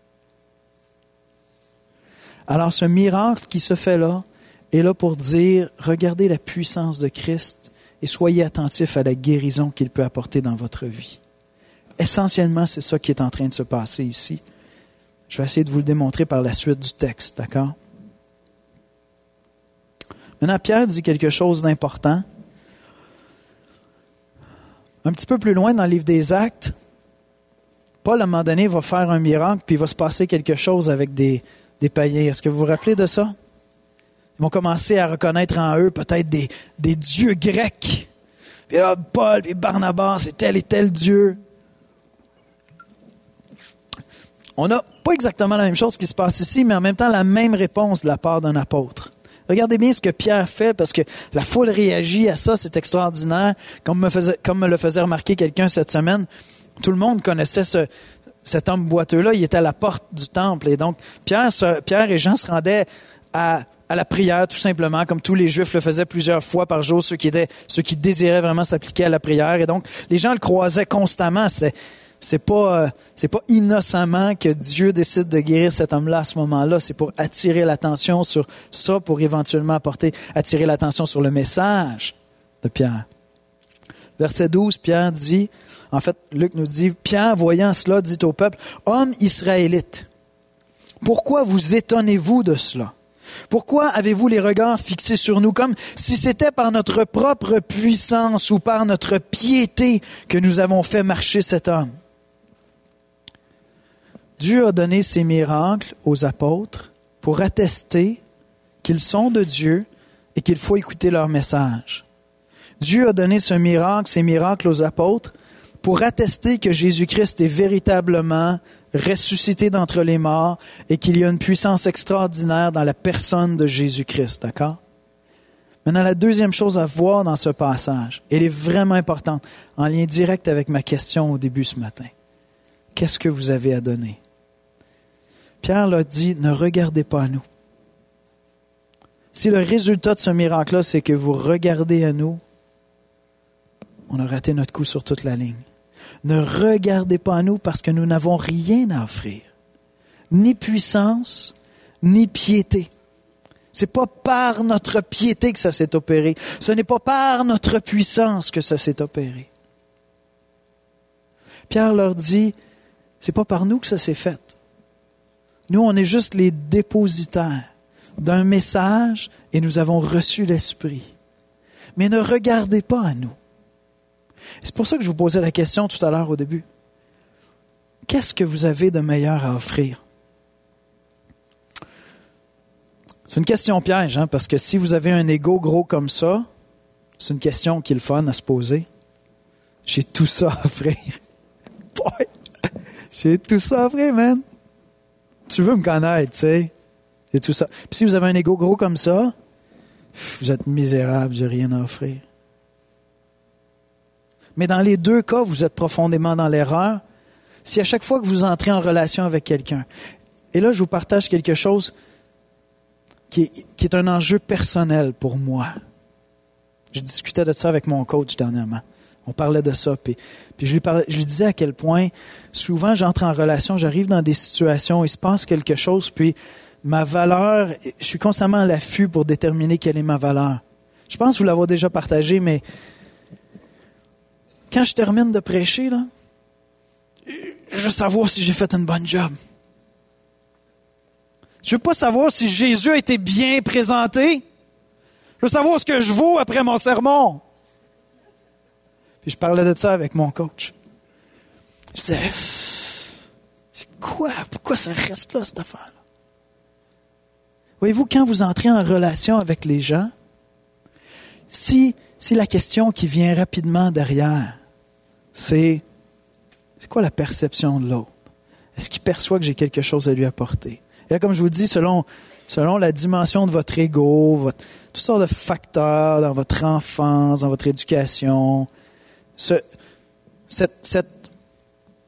Alors ce miracle qui se fait là est là pour dire, regardez la puissance de Christ et soyez attentifs à la guérison qu'il peut apporter dans votre vie. Essentiellement, c'est ça qui est en train de se passer ici. Je vais essayer de vous le démontrer par la suite du texte, d'accord? Maintenant, Pierre dit quelque chose d'important. Un petit peu plus loin dans le livre des Actes, Paul, à un moment donné, va faire un miracle, puis il va se passer quelque chose avec des, des païens. Est-ce que vous vous rappelez de ça? Ils vont commencer à reconnaître en eux peut-être des, des dieux grecs. Puis là, Paul et Barnabas, c'est tel et tel Dieu. On n'a pas exactement la même chose qui se passe ici, mais en même temps la même réponse de la part d'un apôtre. Regardez bien ce que Pierre fait, parce que la foule réagit à ça, c'est extraordinaire. Comme me, faisait, comme me le faisait remarquer quelqu'un cette semaine, tout le monde connaissait ce, cet homme boiteux-là, il était à la porte du temple. Et donc, Pierre, ce, Pierre et Jean se rendaient à, à la prière, tout simplement, comme tous les Juifs le faisaient plusieurs fois par jour, ceux qui, étaient, ceux qui désiraient vraiment s'appliquer à la prière. Et donc, les gens le croisaient constamment. C'est, C'est pas, euh, c'est pas innocemment que Dieu décide de guérir cet homme-là à ce moment-là. C'est pour attirer l'attention sur ça, pour éventuellement apporter, attirer l'attention sur le message de Pierre. Verset douze, Pierre dit, en fait, Luc nous dit, Pierre, voyant cela, dit au peuple, « Hommes israélites, pourquoi vous étonnez-vous de cela? Pourquoi avez-vous les regards fixés sur nous comme si c'était par notre propre puissance ou par notre piété que nous avons fait marcher cet homme? » Dieu a donné ces miracles aux apôtres pour attester qu'ils sont de Dieu et qu'il faut écouter leur message. Dieu a donné ce miracle, ces miracles aux apôtres pour attester que Jésus-Christ est véritablement ressuscité d'entre les morts et qu'il y a une puissance extraordinaire dans la personne de Jésus-Christ, d'accord? Maintenant, la deuxième chose à voir dans ce passage, elle est vraiment importante, en lien direct avec ma question au début ce matin. Qu'est-ce que vous avez à donner? Pierre l'a dit, ne regardez pas à nous. Si le résultat de ce miracle-là, c'est que vous regardez à nous, on a raté notre coup sur toute la ligne. Ne regardez pas à nous parce que nous n'avons rien à offrir. Ni puissance, ni piété. C'est pas par notre piété que ça s'est opéré. Ce n'est pas par notre puissance que ça s'est opéré. Pierre leur dit, c'est pas par nous que ça s'est fait. Nous, on est juste les dépositaires d'un message et nous avons reçu l'Esprit. Mais ne regardez pas à nous. C'est pour ça que je vous posais la question tout à l'heure au début. Qu'est-ce que vous avez de meilleur à offrir? C'est une question piège, hein, parce que si vous avez un ego gros comme ça, c'est une question qui est le fun à se poser. J'ai tout ça à offrir. Boy, j'ai tout ça à offrir, man. Tu veux me connaître, tu sais. J'ai tout ça. Puis si vous avez un ego gros comme ça, vous êtes misérable, j'ai rien à offrir. Mais dans les deux cas, vous êtes profondément dans l'erreur. Si à chaque fois que vous entrez en relation avec quelqu'un, et là, je vous partage quelque chose qui est, qui est un enjeu personnel pour moi. Je discutais de ça avec mon coach dernièrement. On parlait de ça, puis, puis je, lui parlais, je lui disais à quel point, souvent, j'entre en relation, j'arrive dans des situations, il se passe quelque chose, puis ma valeur, je suis constamment à l'affût pour déterminer quelle est ma valeur. Je pense vous l'avoir déjà partagé, mais quand je termine de prêcher, là, je veux savoir si j'ai fait une bonne job. Je veux pas savoir si Jésus a été bien présenté. Je veux savoir ce que je vaux après mon sermon. Puis je parlais de ça avec mon coach. Je disais, c'est quoi? Pourquoi ça reste là, cette affaire-là? Voyez-vous, quand vous entrez en relation avec les gens, si, si la question qui vient rapidement derrière, c'est, c'est quoi la perception de l'autre? Est-ce qu'il perçoit que j'ai quelque chose à lui apporter? Et là, comme je vous dis, selon, selon la dimension de votre ego, votre, toutes sortes de facteurs dans votre enfance, dans votre éducation, ce, cette, cette,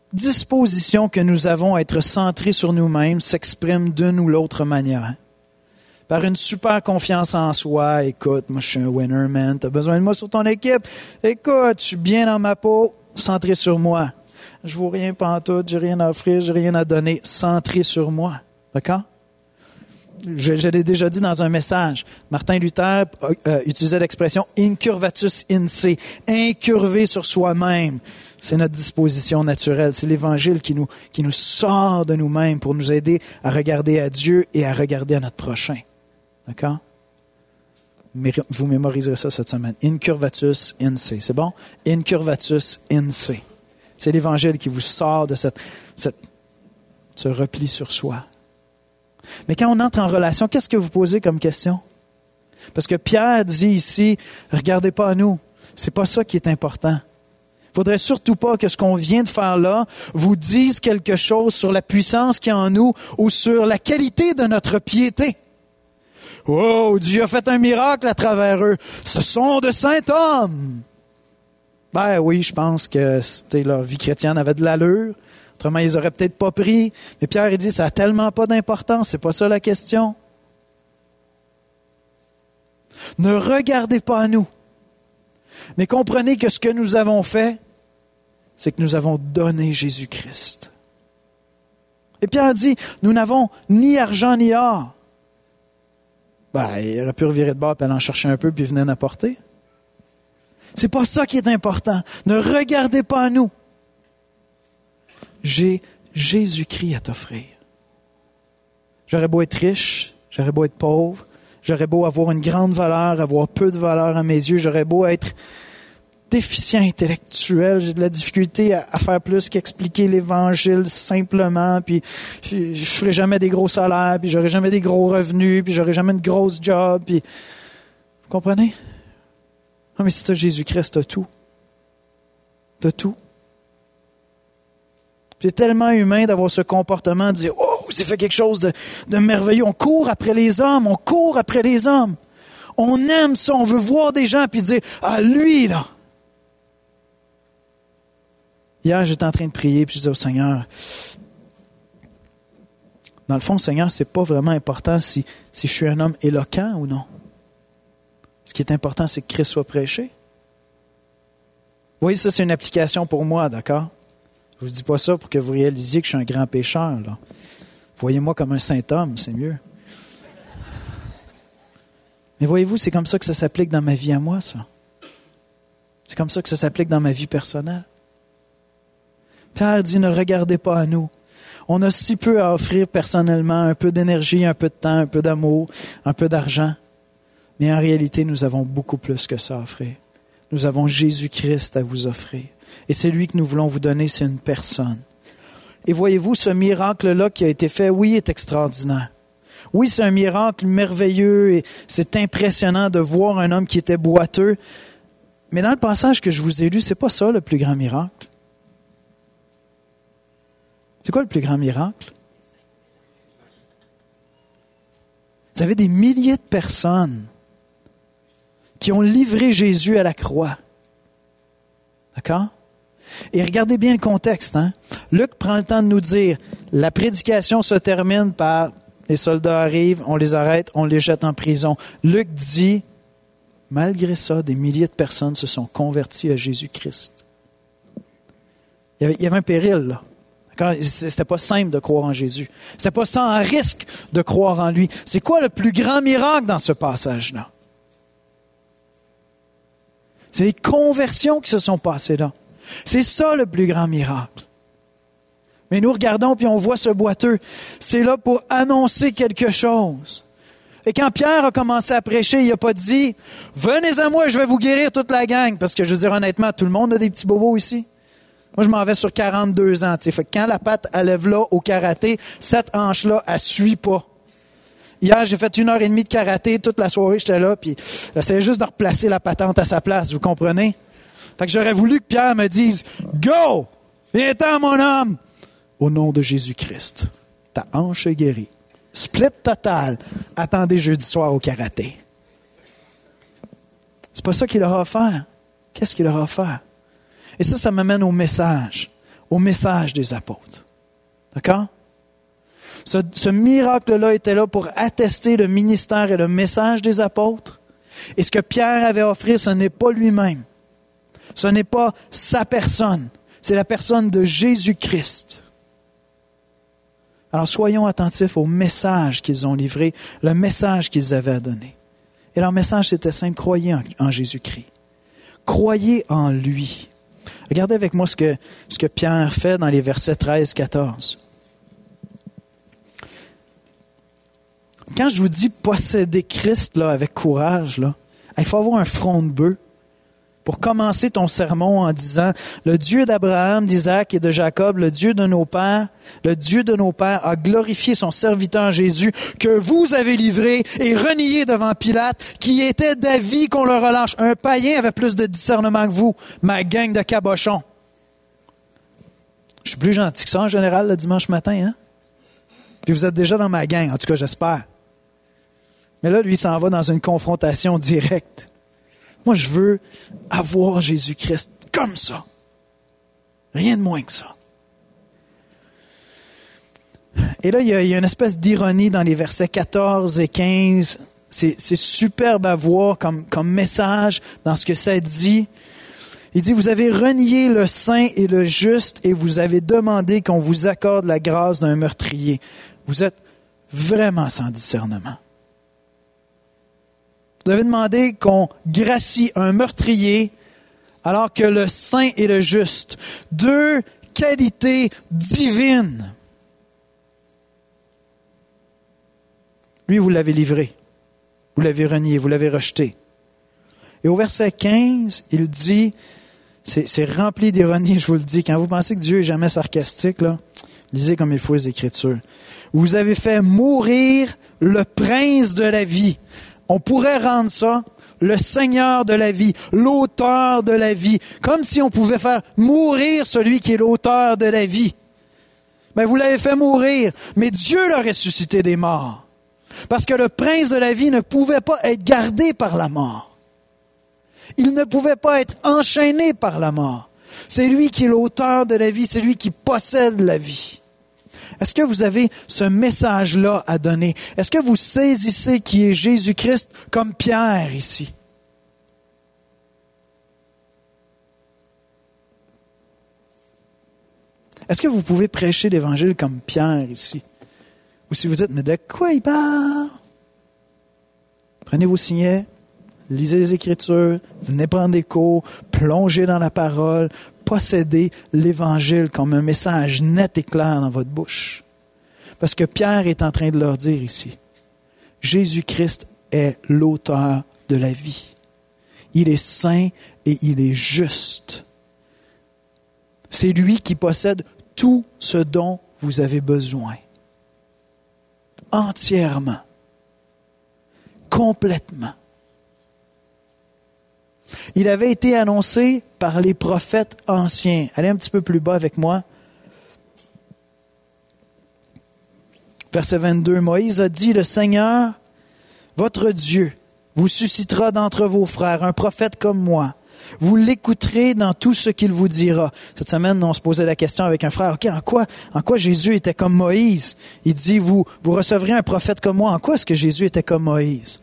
disposition que nous avons à être centrés sur nous-mêmes s'exprime d'une ou l'autre manière. Par une super confiance en soi. Écoute, moi je suis un winner, man. Tu as besoin de moi sur ton équipe. Écoute, je suis bien dans ma peau, centré sur moi. Je ne vaux rien pantoute, j'ai rien à offrir, j'ai rien à donner. Centré sur moi. D'accord? Je, je l'ai déjà dit dans un message. Martin Luther euh, utilisait l'expression « incurvatus in se », incurvé sur soi-même. C'est notre disposition naturelle. C'est l'Évangile qui nous, qui nous sort de nous-mêmes pour nous aider à regarder à Dieu et à regarder à notre prochain. D'accord? Mais vous mémoriserez ça cette semaine. Incurvatus in se. C'est bon? Incurvatus in se. C'est l'Évangile qui vous sort de cette, cette, ce repli sur soi. Mais quand on entre en relation, qu'est-ce que vous posez comme question? Parce que Pierre dit ici, regardez pas à nous. C'est pas ça qui est important. Il faudrait surtout pas que ce qu'on vient de faire là vous dise quelque chose sur la puissance qu'il y a en nous ou sur la qualité de notre piété. Oh, Dieu a fait un miracle à travers eux. Ce sont de saints hommes. Ben oui, je pense que leur vie chrétienne avait de l'allure. Autrement, ils n'auraient peut-être pas pris. Mais Pierre, il dit, ça n'a tellement pas d'importance. C'est pas ça la question. Ne regardez pas à nous. Mais comprenez que ce que nous avons fait, c'est que nous avons donné Jésus-Christ. Et Pierre dit, nous n'avons ni argent ni or. Ben, il aurait pu revirer de bord et aller en chercher un peu puis venir n'apporter. C'est pas ça qui est important. Ne regardez pas à nous. J'ai Jésus-Christ à t'offrir. J'aurais beau être riche, j'aurais beau être pauvre, j'aurais beau avoir une grande valeur, avoir peu de valeur à mes yeux, j'aurais beau être déficient intellectuel, j'ai de la difficulté à, à faire plus qu'expliquer l'Évangile simplement, puis je, je ferai jamais des gros salaires, puis j'aurai jamais des gros revenus, puis j'aurai jamais une grosse job, puis vous comprenez? Non, mais si tu as Jésus-Christ, tu as tout. Tu as tout. C'est tellement humain d'avoir ce comportement, de dire « Oh, c'est fait quelque chose de, de merveilleux. » On court après les hommes, on court après les hommes. On aime ça, on veut voir des gens puis dire « Ah, lui, là! » Hier, j'étais en train de prier puis je disais au Seigneur, dans le fond, Seigneur, c'est pas vraiment important si, si je suis un homme éloquent ou non. Ce qui est important, c'est que Christ soit prêché. Vous voyez, ça, c'est une application pour moi, d'accord? Je ne vous dis pas ça pour que vous réalisiez que je suis un grand pécheur, là. Voyez-moi comme un saint homme, c'est mieux. Mais voyez-vous, c'est comme ça que ça s'applique dans ma vie à moi, ça. C'est comme ça que ça s'applique dans ma vie personnelle. Pierre dit, ne regardez pas à nous. On a si peu à offrir personnellement, un peu d'énergie, un peu de temps, un peu d'amour, un peu d'argent. Mais en réalité, nous avons beaucoup plus que ça à offrir. Nous avons Jésus-Christ à vous offrir. Et c'est lui que nous voulons vous donner, c'est une personne. Et voyez-vous, ce miracle-là qui a été fait, oui, est extraordinaire. Oui, c'est un miracle merveilleux et c'est impressionnant de voir un homme qui était boiteux. Mais dans le passage que je vous ai lu, c'est pas ça le plus grand miracle. C'est quoi le plus grand miracle? Vous avez des milliers de personnes qui ont livré Jésus à la croix. D'accord? Et regardez bien le contexte. Hein? Luc prend le temps de nous dire, la prédication se termine par les soldats arrivent, on les arrête, on les jette en prison. Luc dit, malgré ça, des milliers de personnes se sont converties à Jésus-Christ. Il y avait, il y avait un péril, là. C'était pas simple de croire en Jésus. C'était pas sans risque de croire en lui. C'est quoi le plus grand miracle dans ce passage-là? C'est les conversions qui se sont passées là. C'est ça le plus grand miracle. Mais nous regardons puis on voit ce boiteux. C'est là pour annoncer quelque chose. Et quand Pierre a commencé à prêcher, il n'a pas dit « Venez à moi, je vais vous guérir toute la gang. » Parce que je veux dire honnêtement, tout le monde a des petits bobos ici. Moi, je m'en vais sur quarante-deux ans. Fait que quand la patte elle lève là au karaté, cette hanche-là, elle ne suit pas. Hier, j'ai fait une heure et demie de karaté. Toute la soirée, j'étais là, puis j'essayais juste de replacer la patente à sa place. Vous comprenez? Fait que j'aurais voulu que Pierre me dise « Go! Viens-t'en, mon homme! » Au nom de Jésus-Christ. Ta hanche est guérie. Split total. Attendez jeudi soir au karaté. C'est pas ça qu'il leur a offert. Qu'est-ce qu'il leur a offert? Et ça, ça m'amène au message. au message des apôtres. D'accord? Ce, ce miracle-là était là pour attester le ministère et le message des apôtres. Et ce que Pierre avait à offrir, ce n'est pas lui-même. Ce n'est pas sa personne. C'est la personne de Jésus-Christ. Alors soyons attentifs au message qu'ils ont livré, le message qu'ils avaient à donner. Et leur message, c'était simple, croyez en, en Jésus-Christ. Croyez en lui. Regardez avec moi ce que, ce que Pierre fait dans les versets treize à quatorze. Quand je vous dis posséder Christ là, avec courage, là, il faut avoir un front de bœuf pour commencer ton sermon en disant « Le Dieu d'Abraham, d'Isaac et de Jacob, le Dieu de nos pères, le Dieu de nos pères a glorifié son serviteur Jésus que vous avez livré et renié devant Pilate, qui était d'avis qu'on le relâche. Un païen avait plus de discernement que vous, ma gang de cabochons. » Je suis plus gentil que ça en général le dimanche matin, hein? Puis vous êtes déjà dans ma gang, en tout cas j'espère. Mais là, lui, il s'en va dans une confrontation directe. Moi, je veux avoir Jésus-Christ comme ça. Rien de moins que ça. Et là, il y a, il y a une espèce d'ironie dans les versets quatorze et quinze. C'est, c'est superbe à voir comme, comme message dans ce que ça dit. Il dit, vous avez renié le saint et le juste et vous avez demandé qu'on vous accorde la grâce d'un meurtrier. Vous êtes vraiment sans discernement. Vous avez demandé qu'on gracie un meurtrier alors que le saint et le juste, deux qualités divines. Lui, vous l'avez livré, vous l'avez renié, vous l'avez rejeté. Et au verset quinze, il dit, c'est, c'est rempli d'ironie, je vous le dis, quand vous pensez que Dieu est jamais sarcastique, là, lisez comme il faut les Écritures. Vous avez fait mourir le prince de la vie. On pourrait rendre ça le Seigneur de la vie, l'auteur de la vie, comme si on pouvait faire mourir celui qui est l'auteur de la vie. Mais vous l'avez fait mourir, mais Dieu l'a ressuscité des morts. Parce que le prince de la vie ne pouvait pas être gardé par la mort. Il ne pouvait pas être enchaîné par la mort. C'est lui qui est l'auteur de la vie, c'est lui qui possède la vie. Est-ce que vous avez ce message-là à donner? Est-ce que vous saisissez qui est Jésus-Christ comme Pierre ici? Est-ce que vous pouvez prêcher l'Évangile comme Pierre ici? Ou si vous dites, mais de quoi il parle? Prenez vos signets, lisez les Écritures, venez prendre des cours, plongez dans la parole, possédez l'Évangile comme un message net et clair dans votre bouche. Parce que Pierre est en train de leur dire ici, Jésus-Christ est l'auteur de la vie. Il est saint et il est juste. C'est lui qui possède tout ce dont vous avez besoin. Entièrement. Complètement. Il avait été annoncé par les prophètes anciens. Allez un petit peu plus bas avec moi. Verset vingt-deux, Moïse a dit, le Seigneur, votre Dieu, vous suscitera d'entre vos frères un prophète comme moi. Vous l'écouterez dans tout ce qu'il vous dira. Cette semaine, on se posait la question avec un frère, OK, en quoi, en quoi Jésus était comme Moïse? Il dit, vous, vous recevrez un prophète comme moi. En quoi est-ce que Jésus était comme Moïse?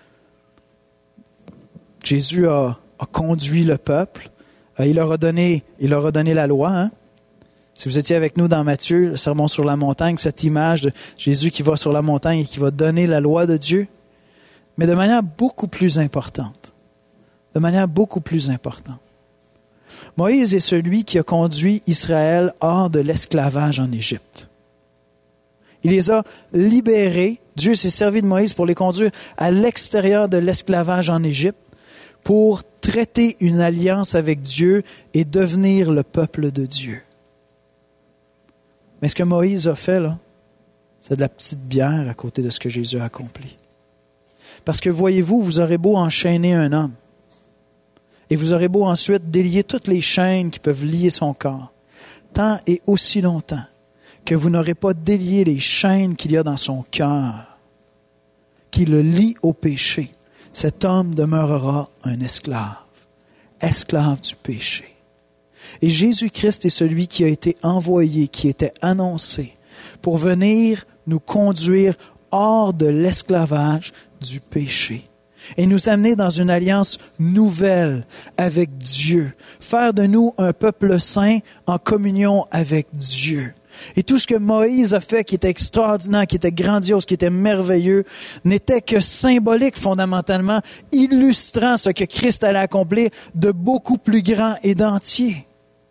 Jésus a, a conduit le peuple. Il leur a donné, il leur a donné la loi. Hein? Si vous étiez avec nous dans Matthieu, le sermon sur la montagne, cette image de Jésus qui va sur la montagne et qui va donner la loi de Dieu, mais de manière beaucoup plus importante. De manière beaucoup plus importante. Moïse est celui qui a conduit Israël hors de l'esclavage en Égypte. Il les a libérés. Dieu s'est servi de Moïse pour les conduire à l'extérieur de l'esclavage en Égypte, pour traiter une alliance avec Dieu et devenir le peuple de Dieu. Mais ce que Moïse a fait, là, c'est de la petite bière à côté de ce que Jésus a accompli. Parce que voyez-vous, vous aurez beau enchaîner un homme, et vous aurez beau ensuite délier toutes les chaînes qui peuvent lier son corps, tant et aussi longtemps que vous n'aurez pas délié les chaînes qu'il y a dans son cœur, qui le lie au péché, cet homme demeurera un esclave, esclave du péché. Et Jésus-Christ est celui qui a été envoyé, qui était annoncé pour venir nous conduire hors de l'esclavage du péché et nous amener dans une alliance nouvelle avec Dieu, faire de nous un peuple saint en communion avec Dieu. Et tout ce que Moïse a fait qui était extraordinaire, qui était grandiose, qui était merveilleux, n'était que symbolique fondamentalement, illustrant ce que Christ allait accomplir de beaucoup plus grand et d'entier.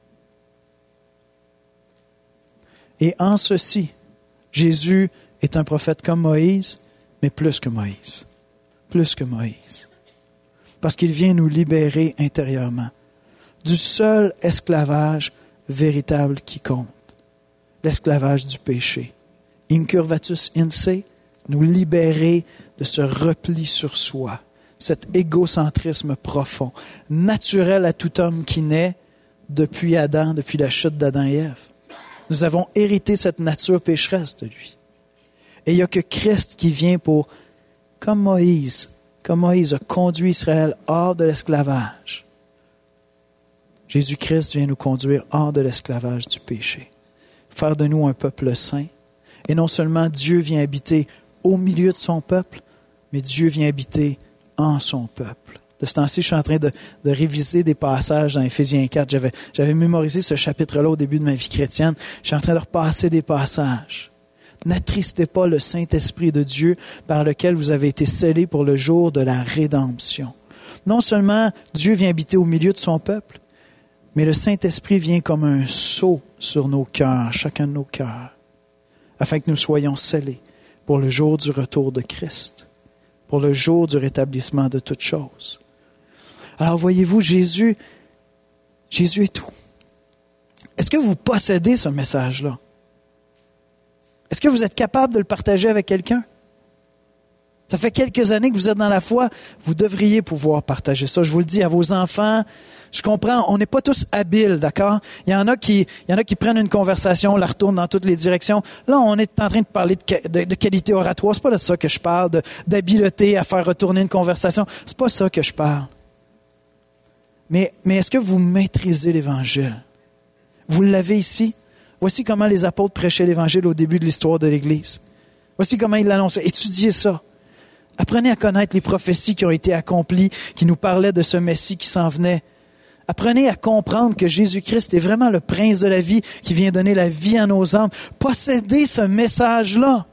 Et en ceci, Jésus est un prophète comme Moïse, mais plus que Moïse. Plus que Moïse. Parce qu'il vient nous libérer intérieurement du seul esclavage véritable qui compte. L'esclavage du péché. Incurvatus in se, nous libérer de ce repli sur soi, cet égocentrisme profond, naturel à tout homme qui naît depuis Adam, depuis la chute d'Adam et Ève. Nous avons hérité cette nature pécheresse de lui. Et il n'y a que Christ qui vient pour, comme Moïse, comme Moïse a conduit Israël hors de l'esclavage. Jésus-Christ vient nous conduire hors de l'esclavage du péché. Faire de nous un peuple saint. Et non seulement Dieu vient habiter au milieu de son peuple, mais Dieu vient habiter en son peuple. De ce temps-ci, je suis en train de, de réviser des passages dans Éphésiens quatre. J'avais, j'avais mémorisé ce chapitre-là au début de ma vie chrétienne. Je suis en train de repasser des passages. N'attristez pas le Saint-Esprit de Dieu par lequel vous avez été scellés pour le jour de la rédemption. Non seulement Dieu vient habiter au milieu de son peuple, mais le Saint-Esprit vient comme un sceau sur nos cœurs, chacun de nos cœurs, afin que nous soyons scellés pour le jour du retour de Christ, pour le jour du rétablissement de toutes choses. Alors voyez-vous, Jésus, Jésus est tout. Est-ce que vous possédez ce message-là? Est-ce que vous êtes capable de le partager avec quelqu'un? Ça fait quelques années que vous êtes dans la foi, vous devriez pouvoir partager ça. Je vous le dis à vos enfants, je comprends, on n'est pas tous habiles, d'accord? Il y en a qui, il y en a qui prennent une conversation, la retournent dans toutes les directions. Là, on est en train de parler de, de, de qualité oratoire. C'est pas de ça que je parle, de, d'habileté à faire retourner une conversation. C'est pas ça que je parle. Mais, mais est-ce que vous maîtrisez l'Évangile? Vous l'avez ici? Voici comment les apôtres prêchaient l'Évangile au début de l'histoire de l'Église. Voici comment ils l'annonçaient. Étudiez ça. Apprenez à connaître les prophéties qui ont été accomplies, qui nous parlaient de ce Messie qui s'en venait. Apprenez à comprendre que Jésus-Christ est vraiment le prince de la vie qui vient donner la vie à nos âmes. Possédez ce message-là.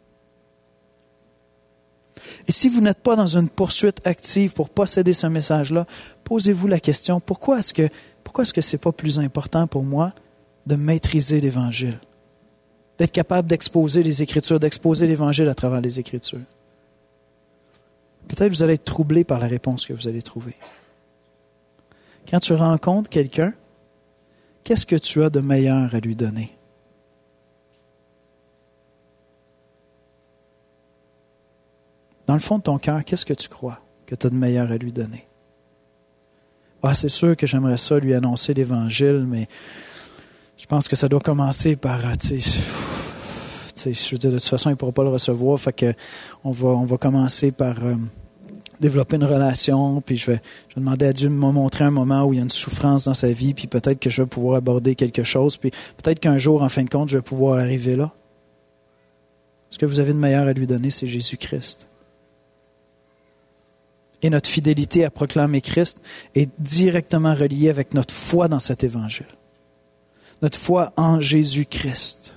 Et si vous n'êtes pas dans une poursuite active pour posséder ce message-là, posez-vous la question, pourquoi est-ce que, pourquoi est-ce que c'est pas plus important pour moi de maîtriser l'Évangile? D'être capable d'exposer les Écritures, d'exposer l'Évangile à travers les Écritures. Peut-être vous allez être troublé par la réponse que vous allez trouver. Quand tu rencontres quelqu'un, qu'est-ce que tu as de meilleur à lui donner? Dans le fond de ton cœur, qu'est-ce que tu crois que tu as de meilleur à lui donner? Ah, c'est sûr que j'aimerais ça lui annoncer l'Évangile, mais je pense que ça doit commencer par, tu sais, tu sais, je veux dire, de toute façon, il ne pourra pas le recevoir, fait que on va, on va commencer par euh, développer une relation, puis je vais, je vais demander à Dieu de me montrer un moment où il y a une souffrance dans sa vie, puis peut-être que je vais pouvoir aborder quelque chose, puis peut-être qu'un jour, en fin de compte, je vais pouvoir arriver là. Ce que vous avez de meilleur à lui donner, c'est Jésus-Christ. Et notre fidélité à proclamer Christ est directement reliée avec notre foi dans cet Évangile. Notre foi en Jésus-Christ.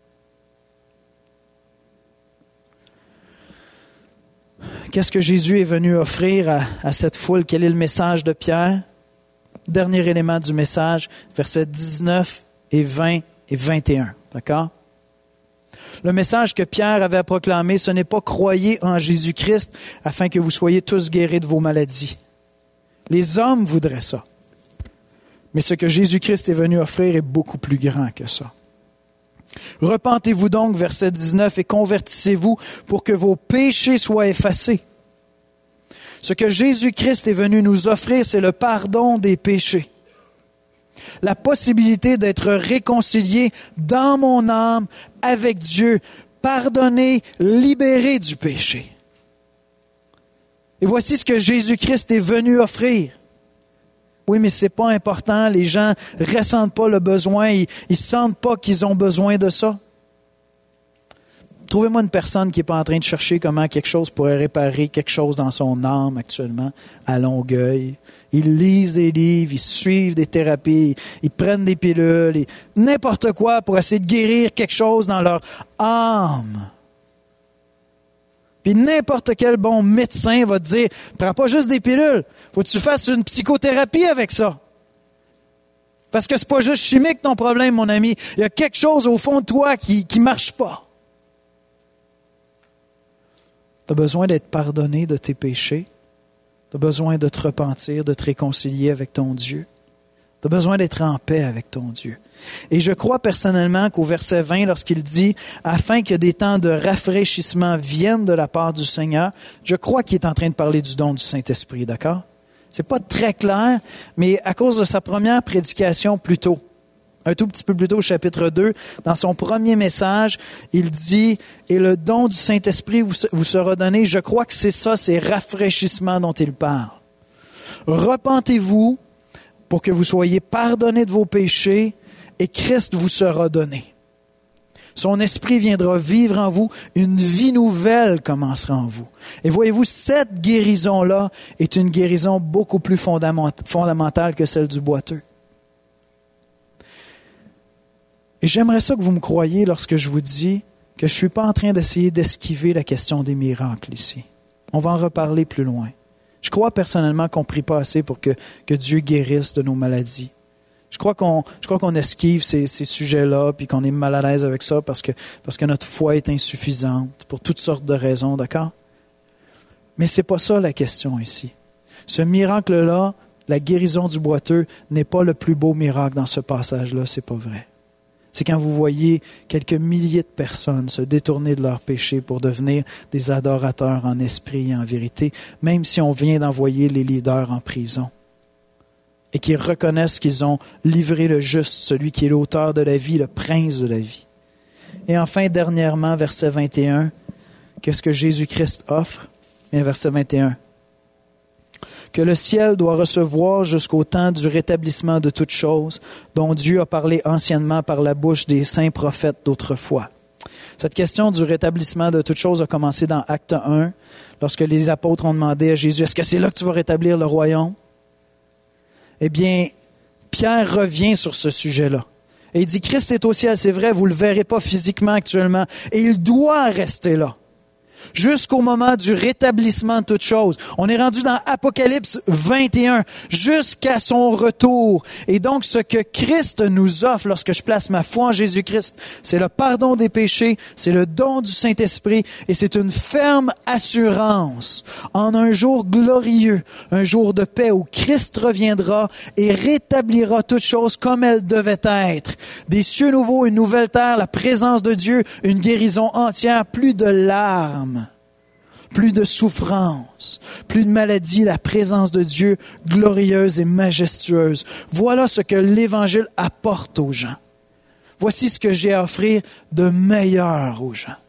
Qu'est-ce que Jésus est venu offrir à, à cette foule? Quel est le message de Pierre? Dernier élément du message, versets dix-neuf et vingt et vingt et un. D'accord? Le message que Pierre avait à proclamer, ce n'est pas « Croyez en Jésus-Christ afin que vous soyez tous guéris de vos maladies ». Les hommes voudraient ça. Mais ce que Jésus-Christ est venu offrir est beaucoup plus grand que ça. « Repentez-vous donc, verset dix-neuf, et convertissez-vous pour que vos péchés soient effacés. » Ce que Jésus-Christ est venu nous offrir, c'est le pardon des péchés. La possibilité d'être réconcilié dans mon âme avec Dieu, pardonné, libéré du péché. Et voici ce que Jésus-Christ est venu offrir. Oui, mais c'est pas important. Les gens ressentent pas le besoin. Ils, ils sentent pas qu'ils ont besoin de ça. Trouvez-moi une personne qui n'est pas en train de chercher comment quelque chose pourrait réparer quelque chose dans son âme actuellement, à Longueuil. Ils lisent des livres, ils suivent des thérapies, ils prennent des pilules, ils, n'importe quoi pour essayer de guérir quelque chose dans leur âme. Puis n'importe quel bon médecin va te dire, prends pas juste des pilules, faut que tu fasses une psychothérapie avec ça. Parce que c'est pas juste chimique ton problème, mon ami. Il y a quelque chose au fond de toi qui ne marche pas. Tu as besoin d'être pardonné de tes péchés. Tu as besoin de te repentir, de te réconcilier avec ton Dieu. Tu as besoin d'être en paix avec ton Dieu. Et je crois personnellement qu'au verset vingt, lorsqu'il dit « Afin que des temps de rafraîchissement viennent de la part du Seigneur », je crois qu'il est en train de parler du don du Saint-Esprit, d'accord? C'est pas très clair, mais à cause de sa première prédication plus tôt, un tout petit peu plus tôt au chapitre deux, dans son premier message, il dit « Et le don du Saint-Esprit vous, vous sera donné ». Je crois que c'est ça, c'est rafraîchissement dont il parle. Repentez-vous pour que vous soyez pardonnés de vos péchés et Christ vous sera donné. Son esprit viendra vivre en vous, une vie nouvelle commencera en vous. Et voyez-vous, cette guérison-là est une guérison beaucoup plus fondamentale que celle du boiteux. Et j'aimerais ça que vous me croyiez lorsque je vous dis que je ne suis pas en train d'essayer d'esquiver la question des miracles ici. On va en reparler plus loin. Je crois personnellement qu'on ne prie pas assez pour que, que Dieu guérisse de nos maladies. Je crois qu'on, je crois qu'on esquive ces, ces sujets-là puis qu'on est mal à l'aise avec ça parce que, parce que notre foi est insuffisante pour toutes sortes de raisons, d'accord? Mais ce n'est pas ça la question ici. Ce miracle-là, la guérison du boiteux, n'est pas le plus beau miracle dans ce passage-là, ce n'est pas vrai. C'est quand vous voyez quelques milliers de personnes se détourner de leurs péchés pour devenir des adorateurs en esprit et en vérité, même si on vient d'envoyer les leaders en prison. Et qui reconnaissent qu'ils ont livré le juste, celui qui est l'auteur de la vie, le prince de la vie. Et enfin, dernièrement, verset vingt et un, qu'est-ce que Jésus-Christ offre? Bien, verset vingt et un. Que le ciel doit recevoir jusqu'au temps du rétablissement de toutes choses, dont Dieu a parlé anciennement par la bouche des saints prophètes d'autrefois. Cette question du rétablissement de toutes choses a commencé dans Acte un, lorsque les apôtres ont demandé à Jésus, « Est-ce que c'est là que tu vas rétablir le royaume? » Eh bien, Pierre revient sur ce sujet-là. Et il dit, « Christ est au ciel, c'est vrai, vous ne le verrez pas physiquement actuellement, et il doit rester là. » Jusqu'au moment du rétablissement de toutes choses. On est rendu dans Apocalypse vingt et un, jusqu'à son retour. Et donc, ce que Christ nous offre lorsque je place ma foi en Jésus-Christ, c'est le pardon des péchés, c'est le don du Saint-Esprit, et c'est une ferme assurance en un jour glorieux, un jour de paix où Christ reviendra et rétablira toutes choses comme elles devaient être. Des cieux nouveaux, une nouvelle terre, la présence de Dieu, une guérison entière, plus de larmes. Plus de souffrance, plus de maladie, la présence de Dieu glorieuse et majestueuse. Voilà ce que l'Évangile apporte aux gens. Voici ce que j'ai à offrir de meilleur aux gens.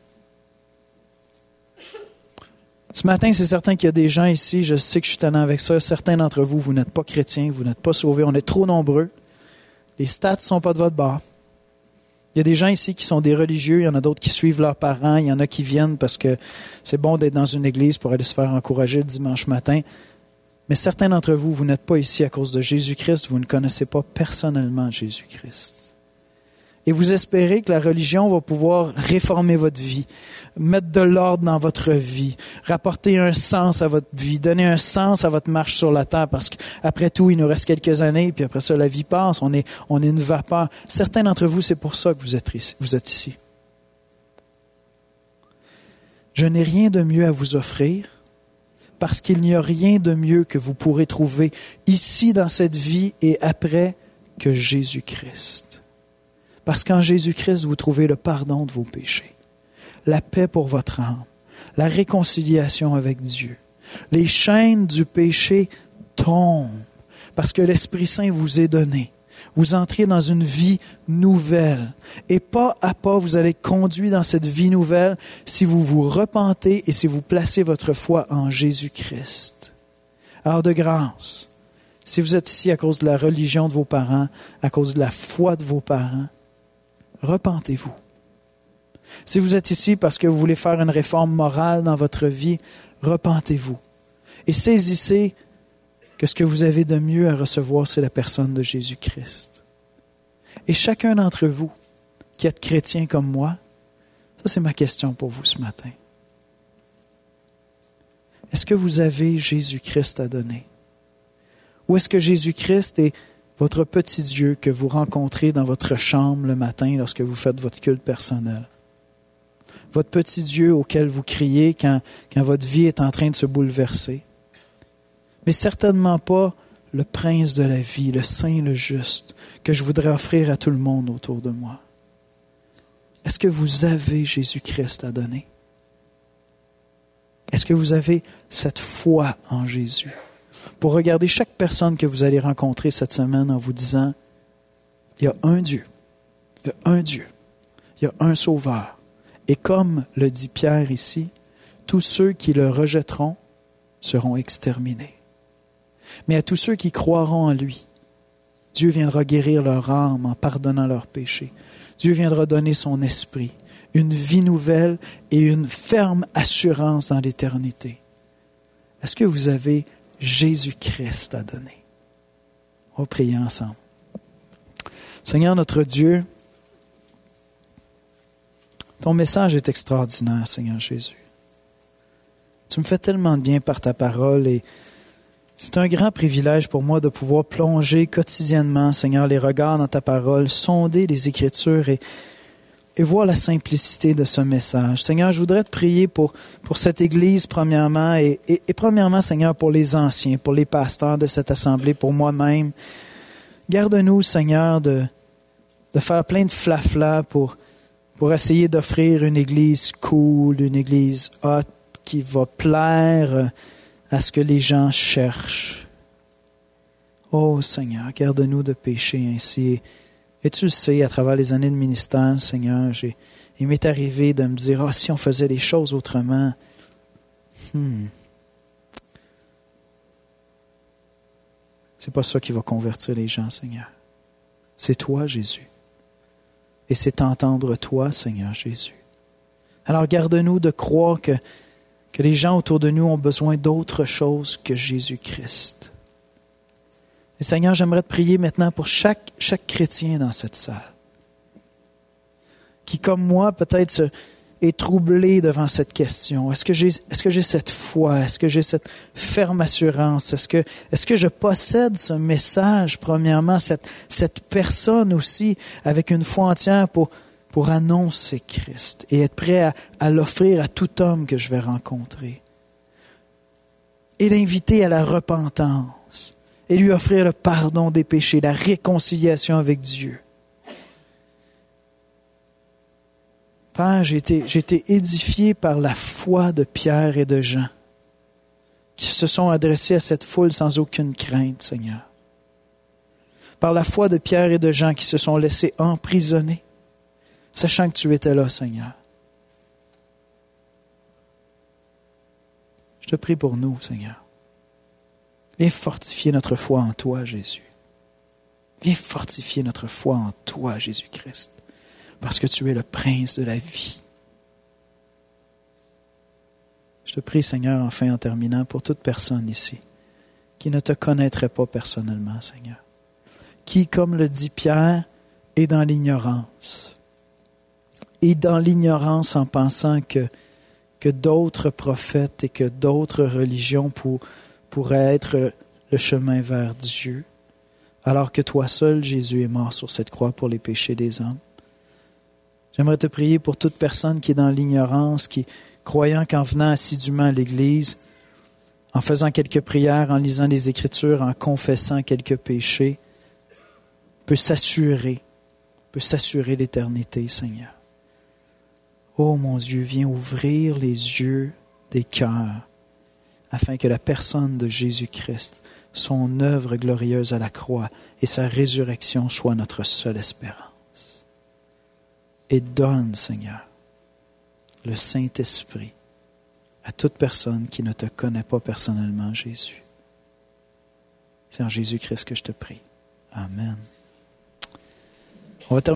Ce matin, c'est certain qu'il y a des gens ici, je sais que je suis tannant avec ça, certains d'entre vous, vous n'êtes pas chrétiens, vous n'êtes pas sauvés, on est trop nombreux. Les stats ne sont pas de votre bord. Il y a des gens ici qui sont des religieux, il y en a d'autres qui suivent leurs parents, il y en a qui viennent parce que c'est bon d'être dans une église pour aller se faire encourager le dimanche matin. Mais certains d'entre vous, vous n'êtes pas ici à cause de Jésus-Christ, vous ne connaissez pas personnellement Jésus-Christ. Et vous espérez que la religion va pouvoir réformer votre vie, mettre de l'ordre dans votre vie, rapporter un sens à votre vie, donner un sens à votre marche sur la terre, parce qu'après tout, il nous reste quelques années, puis après ça, la vie passe, on est, on est une vapeur. Certains d'entre vous, c'est pour ça que vous êtes ici. Vous êtes ici. Je n'ai rien de mieux à vous offrir, parce qu'il n'y a rien de mieux que vous pourrez trouver ici dans cette vie et après que Jésus-Christ. Parce qu'en Jésus-Christ, vous trouvez le pardon de vos péchés, la paix pour votre âme, la réconciliation avec Dieu. Les chaînes du péché tombent parce que l'Esprit Saint vous est donné. Vous entrez dans une vie nouvelle. Et pas à pas, vous allez être conduit dans cette vie nouvelle si vous vous repentez et si vous placez votre foi en Jésus-Christ. Alors de grâce, Si vous êtes ici à cause de la religion de vos parents, à cause de la foi de vos parents, repentez-vous. Si vous êtes ici parce que vous voulez faire une réforme morale dans votre vie, repentez-vous. Et saisissez que ce que vous avez de mieux à recevoir, c'est la personne de Jésus-Christ. Et chacun d'entre vous qui êtes chrétien comme moi, ça c'est ma question pour vous ce matin. Est-ce que vous avez Jésus-Christ à donner? Ou est-ce que Jésus-Christ est votre petit Dieu que vous rencontrez dans votre chambre le matin lorsque vous faites votre culte personnel? Votre petit Dieu auquel vous criez quand, quand votre vie est en train de se bouleverser. Mais certainement pas le prince de la vie, le saint, le juste, que je voudrais offrir à tout le monde autour de moi. Est-ce que vous avez Jésus-Christ à donner? Est-ce que vous avez cette foi en Jésus? Pour regarder chaque personne que vous allez rencontrer cette semaine en vous disant, il y a un Dieu, il y a un Dieu, il y a un Sauveur. Et comme le dit Pierre ici, tous ceux qui le rejetteront seront exterminés. Mais à tous ceux qui croiront en lui, Dieu viendra guérir leur âme en pardonnant leurs péchés. Dieu viendra donner son esprit, une vie nouvelle et une ferme assurance dans l'éternité. Est-ce que vous avez Jésus-Christ à donner? On va prier ensemble. Seigneur notre Dieu, ton message est extraordinaire, Seigneur Jésus. Tu me fais tellement de bien par ta parole et c'est un grand privilège pour moi de pouvoir plonger quotidiennement, Seigneur, les regards dans ta parole, sonder les Écritures et, et voir la simplicité de ce message. Seigneur, je voudrais te prier pour, pour cette Église, premièrement, et, et, et premièrement, Seigneur, pour les anciens, pour les pasteurs de cette assemblée, pour moi-même. Garde-nous, Seigneur, de, de faire plein de flafla pour, pour essayer d'offrir une Église cool, une Église haute, qui va plaire à ce que les gens cherchent. Oh Seigneur, garde-nous de pécher ainsi. Et tu le sais, à travers les années de ministère, Seigneur, j'ai, il m'est arrivé de me dire, ah, oh, si on faisait les choses autrement, hmm. c'est pas ça qui va convertir les gens, Seigneur. C'est toi, Jésus. Et c'est entendre toi, Seigneur Jésus. Alors garde-nous de croire que que les gens autour de nous ont besoin d'autre chose que Jésus-Christ. Et Seigneur, j'aimerais te prier maintenant pour chaque, chaque chrétien dans cette salle, qui, comme moi, peut-être se, est troublé devant cette question. Est-ce que j'ai, est-ce que j'ai cette foi? Est-ce que j'ai cette ferme assurance? Est-ce que, est-ce que je possède ce message, premièrement, cette, cette personne aussi, avec une foi entière pour pour annoncer Christ et être prêt à, à l'offrir à tout homme que je vais rencontrer. Et l'inviter à la repentance et lui offrir le pardon des péchés, la réconciliation avec Dieu. Père, j'ai été, j'ai été édifié par la foi de Pierre et de Jean qui se sont adressés à cette foule sans aucune crainte, Seigneur. Par la foi de Pierre et de Jean qui se sont laissés emprisonner, sachant que tu étais là, Seigneur. Je te prie pour nous, Seigneur. Viens fortifier notre foi en toi, Jésus. Viens fortifier notre foi en toi, Jésus-Christ, parce que tu es le prince de la vie. Je te prie, Seigneur, enfin en terminant, pour toute personne ici qui ne te connaîtrait pas personnellement, Seigneur. Qui, comme le dit Pierre, est dans l'ignorance. Et dans l'ignorance en pensant que, que d'autres prophètes et que d'autres religions pour, pourraient être le chemin vers Dieu, alors que toi seul, Jésus, est mort sur cette croix pour les péchés des hommes. J'aimerais te prier pour toute personne qui est dans l'ignorance, qui, croyant qu'en venant assidûment à l'Église, en faisant quelques prières, en lisant les Écritures, en confessant quelques péchés, peut s'assurer, peut s'assurer l'éternité, Seigneur. Oh mon Dieu, viens ouvrir les yeux des cœurs afin que la personne de Jésus-Christ, son œuvre glorieuse à la croix et sa résurrection soient notre seule espérance. Et donne, Seigneur, le Saint-Esprit à toute personne qui ne te connaît pas personnellement, Jésus. C'est en Jésus-Christ que je te prie. Amen. On va terminer.